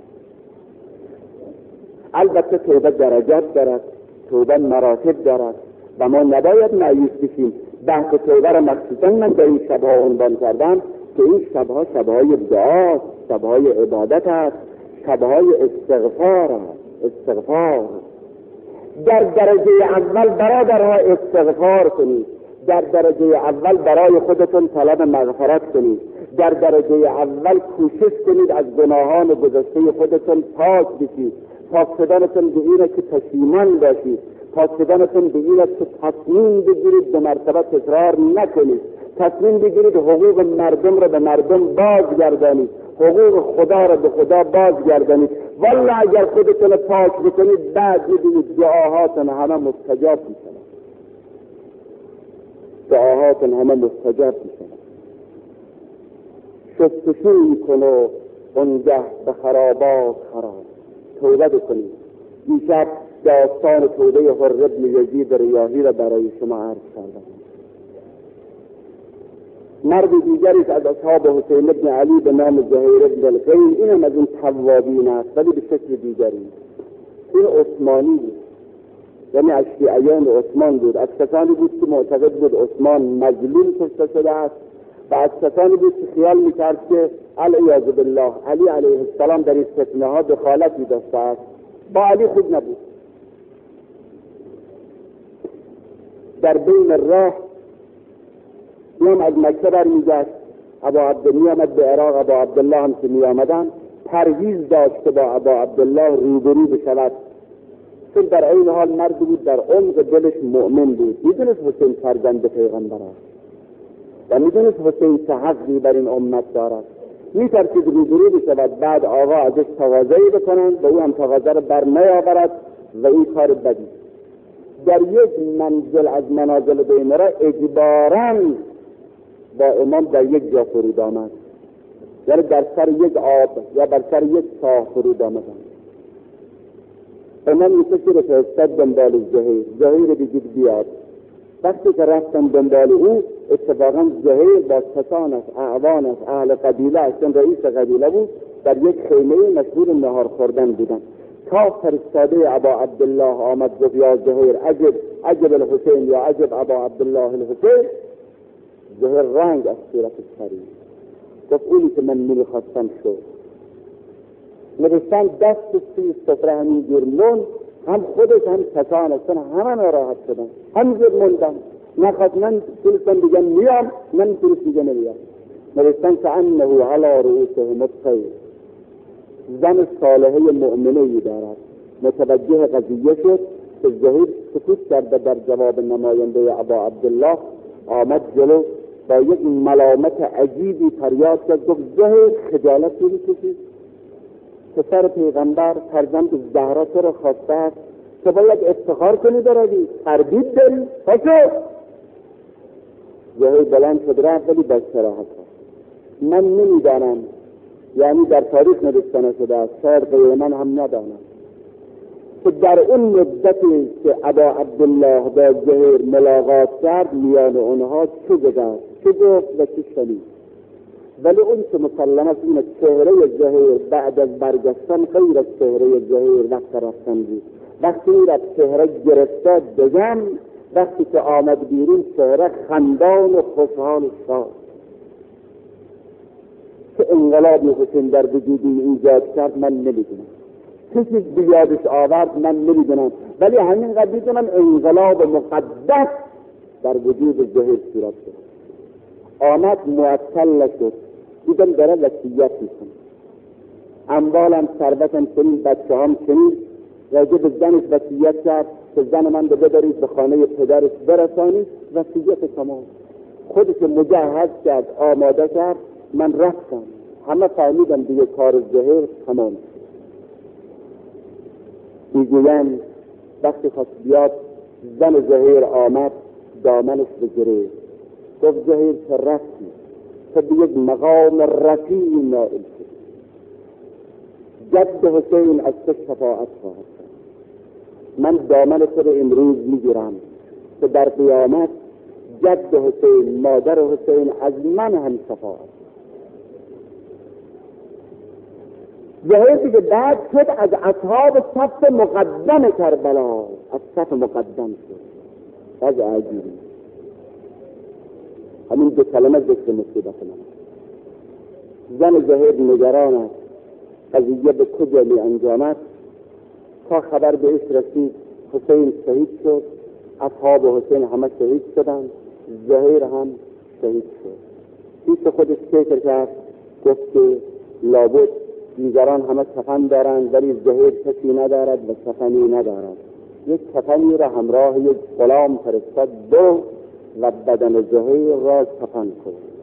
البته توبه درجات دارد، توبه مراتب دارد و ما نباید مایوس بشیم. بحث توبه را مخصوصا من در این شبها عنوان کردم که این شبها شبهای دعا، شبهای عبادت است، شبهای استغفار است. استغفار در درجه اول برادرها استغفار کنید. در درجه اول برای خودتون طلب مغفرت کنید. در درجه اول کوشش کنید از گناهان گذشته خودتون پاک بشید. پاک شدنتون به اینه که پشیمان باشید. پاک شدنتون به اینه که تصمیم بگیرید به مرتبه تکرار نکنید. تصمیم بگیرید حقوق مردم را به مردم بازگردانید، حقوق خدا را به خدا بازگردانید. والله اگر خودتون پاک بکنید بعد می‌بینید دعاهاتون همه مستجاب میشن. دعاهاتون همه مستجاب میشن. شستشو میکنه اونگه به خرابات خراب. توبه بکنید. دیشب داستان توبه حر بن یزید ریاحی را برای شما عرض کردم. مرد دیگری از اصحاب حسین بن علی به نام زهیر بن القین، اینم از اون توابین است ولی به شکل دیگری. این عثمانی بود. یعنی از شیعیان عثمان بود، از کسانی بود که معتقد بود عثمان مظلوم کشته شده است و از کسانی بود که خیال میکرد که علیه بالله علی علیه السلام در این فتنه ها دخالتی داشته است. با علی خود نبود. در بین راه میام از مکه برمیگشت، ابا عبدالله آمد به عراق، ابا عبدالله هم که میامدن پرهیز داشت که با ابا عبدالله روبرو بشود، چون در این حال مرد بود در عمق دلش مؤمن بود، میدونست حسین فرزند پیغمبر است و میدونست حسین چه حقی بر این امت دارد، میترسید روبرو بشود، بعد آقا ازش تقاضایی بکنند و او هم تقاضا رو بر نیاورد و این کار بدی. در یک منزل از منازل بین را اجباراً با امام در یک جا فرود آمد، یعنی در سر یک آب یا بر سر یک چاه فرود آمدند. امام کسی رو فرستاد دنبال زهیر بگید بیاد. وقتی که رفتن دنبال او، اتفاقا زهیر با کسانش، اعوانش، اهل قبیله، چون رئیس قبیله بود، در یک خیمه مشغول نهار خوردن بودن تا فرستاده ابا عبدالله آمد گفت یا زهیر عجب الحسین یا عجب ابا عبدالله الحسین. زهیر رنگ از صورتش پرید، گفت اونی که من میخواستم شد. نوشتن دست توی سفره همینجور موند، هم خودش هم کسانش همه ناراحت شدن، همینجور موندن، نخواست من تونستم بگم میام، من تونست دیگه نمیام. نوشتن که انه علی رؤوسهم الطیر، زن صالحه مؤمنه‌ای دارد. متوجه قضیه شد که زهیر سکوت کرده در جواب نماینده ابا عبدالله، آمد جلو با یک ملامت عجیبی فریاد کرد، گفت زهیر خجالت نمی‌کشی؟ پسر پیغمبر فرزند زهرا تو رو خواسته است که باید افتخار کنی داری، تردید داری؟ پاشو! زهیر بلند شد رفت، ولی با صراحت کرد من نمیدانم، یعنی در تاریخ نوشته شده است، شاید غیر من هم ندانم، که در اون مدتی که ابا عبدالله با زهیر ملاقات کرد میان اونها چه گذشت، چه گفت و چه شنید. ولی اون که مسلم است این چهره زهیر بعد از برگشتن غیر از چهره زهیر وقت رفتن بود. وقتی این را چهره گرفته بگم، وقتی که آمد بیرون چهره خندان و خوشحال شد که انقلابی حسین در وجودی ایجاد کرد من نمیدونم، کسی بیادش آورد من نمیدونم، ولی همین قدر میدونم انقلاب مقدس در وجود زهیر صورت شد. آمد معطل شد، دیدم داره وصیت میکنه، اموالم ثروتم چنین، بچه هم چنین، راجع به زنش وصیت کرد که زن من رو ببرید به خانه پدرش برسانید، وصیت تمام. خودش مجهز کرد، آماده کرد، من رفتم، همه فهمیدم دیگه کار زهیر تمام شد. میگویم وقتی خواست بیاد زن زهیر آمد دامنش بگیره، گفت زهیر چه رفتی؟ که به یک مقام رفیع نائل شد. جد حسین از تو شفاعت خواهد کرد. من دامن تو رو امروز میگیرم که در قیامت جد حسین، مادر حسین از من هم شفاعت. زهیر دیگه بعد شد از اصحاب صف مقدم کربلا، از صف مقدم شد. از عجیبی همین دو کلمه ذکر مصیبت من. زن زهیر نگران است قضیه به کجا می انجامد، تا خبر بهش رسید حسین شهید شد، اصحاب حسین همه شهید شدند، زهیر هم شهید شد. پیش خودش فکر کرد، گفت که لابد دیگران همه کفن دارند ولی زهیر کسی ندارد و کفنی ندارد. یک کفنی را همراه یک غلام فرستاد و بدن زهیر را کفن کرد.